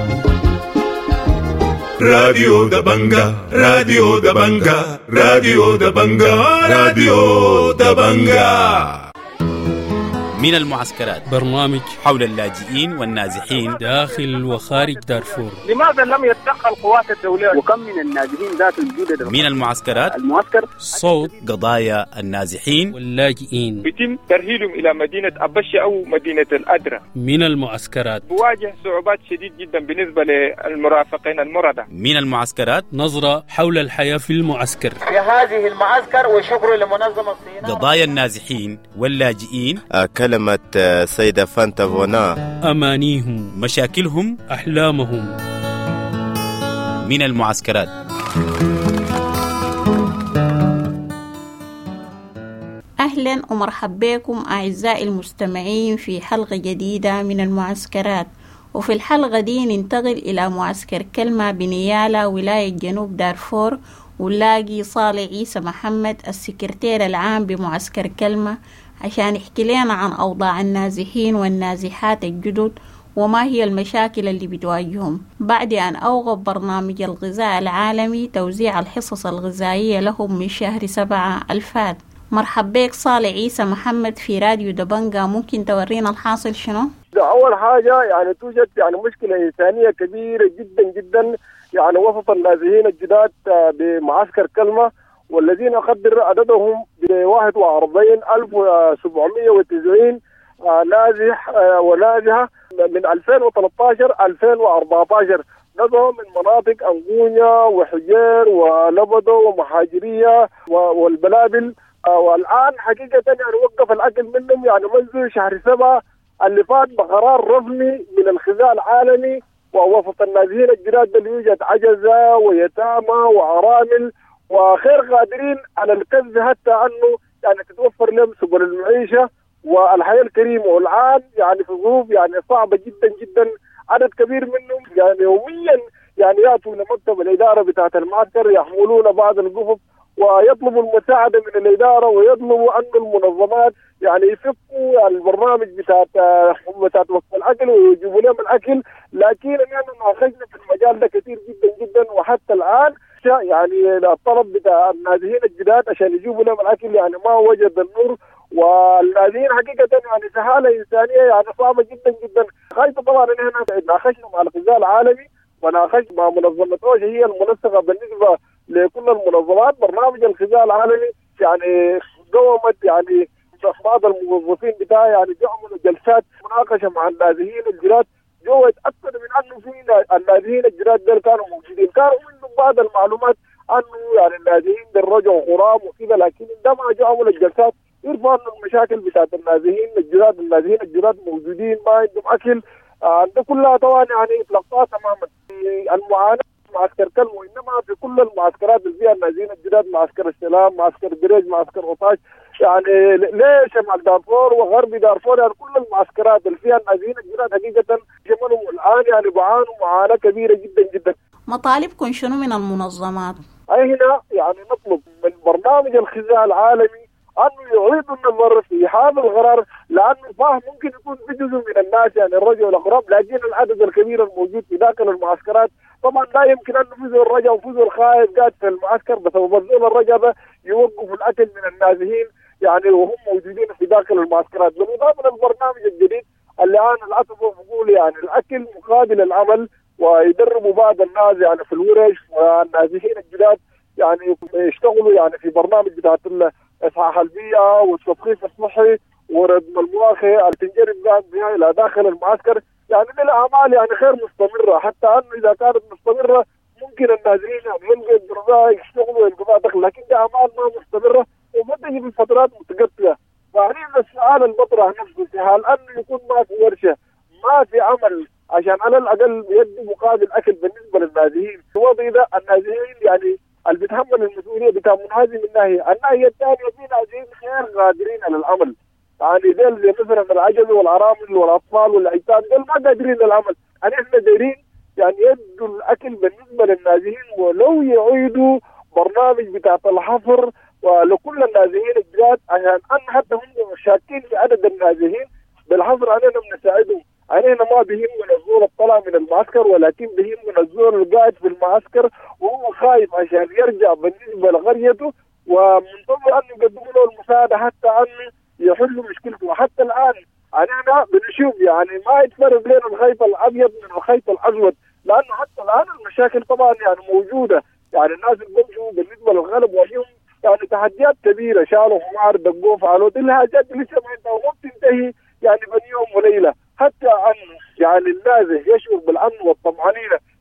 راديو دبنجا راديو دبنجا راديو دبنجا راديو دبنجا. من المعسكرات، برنامج حول اللاجئين والنازحين داخل وخارج دارفور. لماذا لم يتدخل القوات الدولية؟ وكم من النازحين ذات الجودة؟ من المعسكرات، المعسكر صوت قضايا النازحين واللاجئين، يتم ترحيلهم إلى مدينة أبشي أو مدينة الأدرة. من المعسكرات، بواجه صعوبات شديد جدا بالنسبة للمرافقين المردة. من المعسكرات، نظرة حول الحياة في المعسكر. في هذه المعسكر، وشكر لمنظمة قضايا النازحين واللاجئين. كلمة سيدة فانتا فونا. أمانيهم، مشاكلهم، أحلامهم. من المعسكرات. أهلا ومرحبا بكم أعزائي المستمعين في حلقة جديدة من المعسكرات. وفي الحلقة دي ننتقل إلى معسكر كلمة بنيالا ولاية جنوب دارفور، ونلاقي صالح عيسى محمد السكرتير العام بمعسكر كلمة عشان يحكي لنا عن أوضاع النازحين والنازحات الجدد وما هي المشاكل اللي بتواجههم بعد أن أوقف برنامج الغذاء العالمي توزيع الحصص الغذائية لهم من شهر 7 الفات. مرحبا بك صالح عيسى محمد في راديو دبنجا، ممكن تورينا الحاصل شنو؟ أول حاجة يعني توجد يعني مشكلة إنسانية كبيرة جدا جدا يعني وسط النازحين الجداد بمعسكر كلمة، والذين قدر عددهم ب 41,790 نازح ونازحة من 2013 2014 نزحوا من مناطق أنغونيا وحجير ولبدو ومحاجرية والبلابل، والآن حقيقة يعني وقف الأكل منهم يعني منذ شهر 7 اللي فات بقرار رسمي من الغذاء العالمي. ووسط النازحين الجداد اللي يوجد عجزة ويتامى وعرامل وغير قادرين على الكذب حتى أنه يعني تتوفر لهم سبل المعيشة والحياة الكريمة. والآن يعني في ظروف يعني صعبة جدا جدا، عدد كبير منهم يعني يوميا يعني يأتوا لمكتب الإدارة بتاعة المعسكر يحملون بعض القفف ويطلبوا المساعدة من الإدارة ويطلبوا أن المنظمات يعني يفكوا البرنامج بتاعت وقف الأكل ويجيبوا لهم الأكل. لكن أننا ناقشنا في المجال ده كثير جدا جدا، وحتى الآن يعني الطلب بتاع النازحين الجداد عشان يجيبوا لهم الأكل يعني ما وجد النور. والنازحين حقيقة يعني سهالة إنسانية يعني صعبة جدا جدا. خايفة طبعا أن احنا ناقشنا مع الغذاء العالمي وناقشنا مع منظمة أوشا هي المنسقة بالنسبة لكل المنظمات. برنامج الغذاء العالمي يعني قومت يعني بعض الموظفين بتاعها يعني عملوا جلسات مناقشة مع النازحين الجداد، جو يتأكد من أنه في النازحين الجداد دول كانوا موجودين، كانوا منهم بعض المعلومات أنه يعني النازحين دول رجعوا غرام وكذا، لكن عندما جو عملوا الجلسات يرفعوا أن المشاكل بتاعت النازحين الجداد موجودين ما عندهم أكل. ده كلها طبعا يعني إطلاقات تماما. المعاناة معسكر كلمة وإنما في كل المعسكرات اللي فيها النازحين الجداد، معسكر السلام، معسكر بريج، معسكر اوطاش، يعني ليش شمال دارفور وغرب دارفور، يعني كل المعسكرات اللي فيها النازحين الجداد حقيقة جمالهم الآن يعني بعانوا معاناة كبيرة جدا جدا. مطالبكم شنو من المنظمات؟ هنا يعني نطلب من برنامج الغذاء العالمي أنه يعيد النظر في هذا القرار، لأنه فاهم ممكن يكون في جزء من الناس يعني الرجع والأغراب، لكن العدد الكبير الموجود في داخل المعسكرات طبعا لا يمكن أن نفوزوا الرجع وفوزوا الخائف قاعد في المعسكر بسبب الزول الرجع ده يوقفوا الأكل من النازحين يعني وهم موجودين في داخل المعسكرات. بالإضافة للبرنامج الجديد اللي الآن الأسف بقول يعني الأكل مقابل العمل، ويدربوا بعض الناس يعني في الورش، والنازحين الجداد يعني يشتغلوا يعني في برنامج بتاعت إصحاح البيئة والتثقيف الصحي وردم المواخي التنجرب بها إلى داخل المعسكر. يعني دي الأعمال يعني غير مستمرة، حتى أنه إذا كانت مستمرة ممكن النازحين يعني يلقوا الدرجة يشتغلوا ويلقوا دخل، لكن دي أعمال ما مستمرة وبتجي في فترات متقطعة. فهنا السؤال المطرح نفسه هل أنه يكون ما في ورشة ما في عمل عشان على الأقل يدي مقابل أكل بالنسبة للنازحين. الوضع ده النازحين يعني اللي بيتحمل المسؤولية بتاع منهزم الناحية الثانية في نازحين غير قادرين على العمل، يعني ديل زي مثلا العجز والعرامل والأطفال والأيتام ديل ما قادرين للعمل. يعني احنا دايرين يعني يدوا الأكل بالنسبة للنازحين، ولو يعيدوا برنامج بتاع الحفر ولكل النازحين الجداد عشان أن حتى هم شاكين في عدد النازحين بالحفر علينا بنساعدهم. علينا ما بيهمنا الزور الطلع من المعسكر، ولكن بيهمنا الزور القاعد في المعسكر وهو خايف عشان يرجع بالنسبة لقريته، ومنتظر أن يقدموا له المساعدة حتى أن يحلوا مشكلته. وحتى الآن أنا بنشوف يعني ما يتفرق لنا الخيط الأبيض من الخيط الأسود، لأنه حتى الآن المشاكل طبعا يعني موجودة. يعني الناس اللي بيمشوا بالنسبة للغلب واجههم يعني تحديات كبيرة، شالوا حمار دقوا فعلوا دي الحاجات لسه ما عندها وقت تنتهي يعني بين يوم وليلة. حتى أن يعني النازح يشعر بالأمن والطمأنينة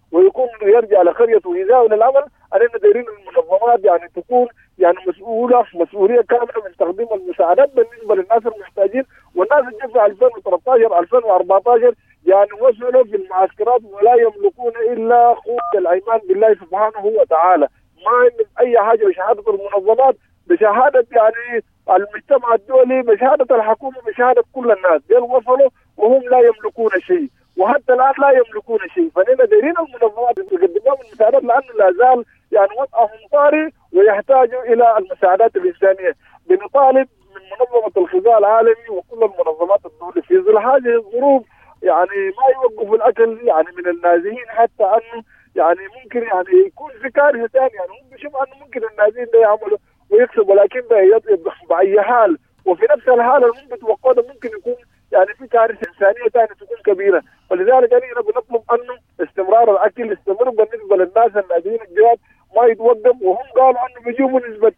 ويكون يرجع لقريته ويزاول العمل. أننا دايرين المنظمات يعني تكون يعني مسؤولية كاملة من تقديم المساعدات بالنسبة للناس المحتاجين. والناس اللي في 2013 2014 يعني وصلوا في المعسكرات ولا يملكون إلا قوة الأيمان بالله سبحانه وتعالى، ما عندهم أي حاجة. وشهادة المنظمات بشهادة يعني المجتمع الدولي، بشهادة الحكومة، بشهادة كل الناس، دول وصلوا وهم لا يملكون شيء، وحتى الآن لا يملكون شيء. فنحن دايرين المنظمات تقدم لهم المساعدات لأنه لا زال يعني وضعهم طارئ ويحتاجوا إلى المساعدات الإنسانية. بنطالب من منظمة الغذاء العالمي وكل المنظمات الدولية في ظل هذه الظروف يعني ما يوقفوا الأكل يعني من النازحين، حتى أنه يعني ممكن يعني يكون في كارثة ثانية. يعني هم بيشوفوا أنه ممكن النازحين ده يعملوا ويكسبوا، لكن بأي حال وفي نفس الحالة اللي بتوقعوا ممكن يكون يعني في كارثة إنسانية ثانية تكون كبيرة. ولذلك أنا بنطلب أنه استمرار الأكل يستمر بالنسبة للناس النازحين الجداد، ما يتوقف. وهم قالوا أنه بيجيبوا نسبة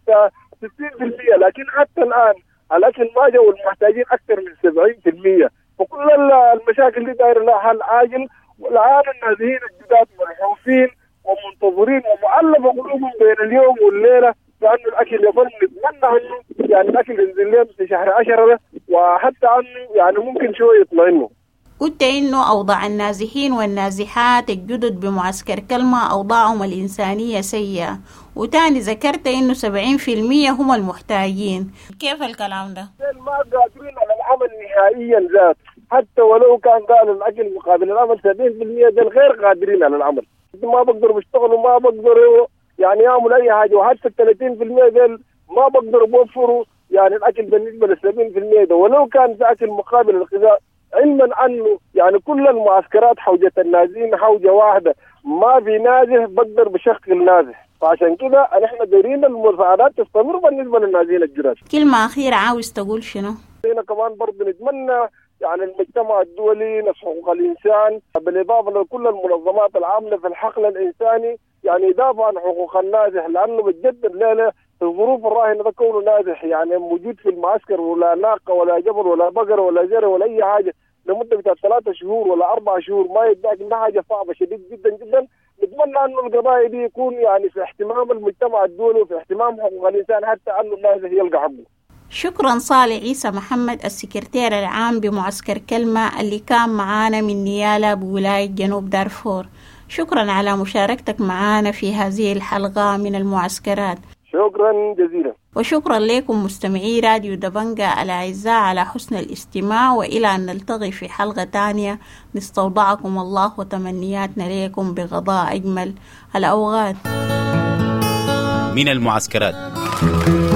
60%، لكن حتى الآن الأكل ما جاء والمحتاجين أكثر من 70%. وكل المشاكل دي دايرة لها حل عاجل. والآن النازحين الجداد ملحوفين ومنتظرين ومؤلفة قلوبهم بين اليوم والليلة لأنه الأكل يظل. نتمنى أنه يعني الأكل ينزل لهم في شهر 10 وحتى أنه يعني ممكن شوية يطمئنوا. قلت إنه أوضاع النازحين والنازحات الجدد بمعسكر كلمة أوضاعهم الإنسانية سيئة، وتاني ذكرت إنه 70% هم المحتاجين. كيف الكلام ده؟ ما قادرين على العمل نهائيا ذات، حتى ولو كان قال الأكل مقابل العمل 70% دول غير قادرين على العمل. ما بقدروا بيشتغلوا، ما بقدروا يعني يعملوا أي حاجة. وحتى 30% دول ما بقدروا بوفروا يعني الأكل بالنسبة ل70% ده، ولو كان في أكل مقابل الغذاء، علما أنه يعني كل المعسكرات حوجة النازحين حوجة واحدة، ما في نازح بقدر بشكل نازح. فعشان كده نحن دايرين المساعدات تستمر بالنسبة للنازحين الجداد. كلمة أخيرة عاوز تقول شنو؟ هنا كمان برضه نتمنى يعني المجتمع الدولي، نص حقوق الإنسان، بالإضافة لكل المنظمات العاملة في الحقل الإنساني يعني يدافع عن حقوق النازح، لأنه بتجدد لنا في الظروف الراهنة ده كونه نازح يعني موجود في المعسكر ولا ناقة ولا جبل ولا بقرة ولا زرع ولا أي حاجة لمدة بتاع 3 شهور ولا 4 شهور ما يدعك إنها حاجة صعبة شديد جدا جدا. نتمنى أنه القضايا دي يكون يعني في اهتمام المجتمع الدولي وفي اهتمام حقوق الإنسان حتى أنه النازح يلقى حقه. شكرا صالح عيسى محمد السكرتير العام بمعسكر كلمة اللي كان معانا من نيالا بولاية جنوب دارفور. شكرا على مشاركتك معانا في هذه الحلقة من المعسكرات. شكرا جزيلا. وشكرا لكم مستمعي راديو دبنجة الأعزاء على حسن الاستماع، وإلى أن نلتقي في حلقة تانية نستودعكم الله وتمنياتنا لكم بقضاء أجمل الأوقات. من المعسكرات.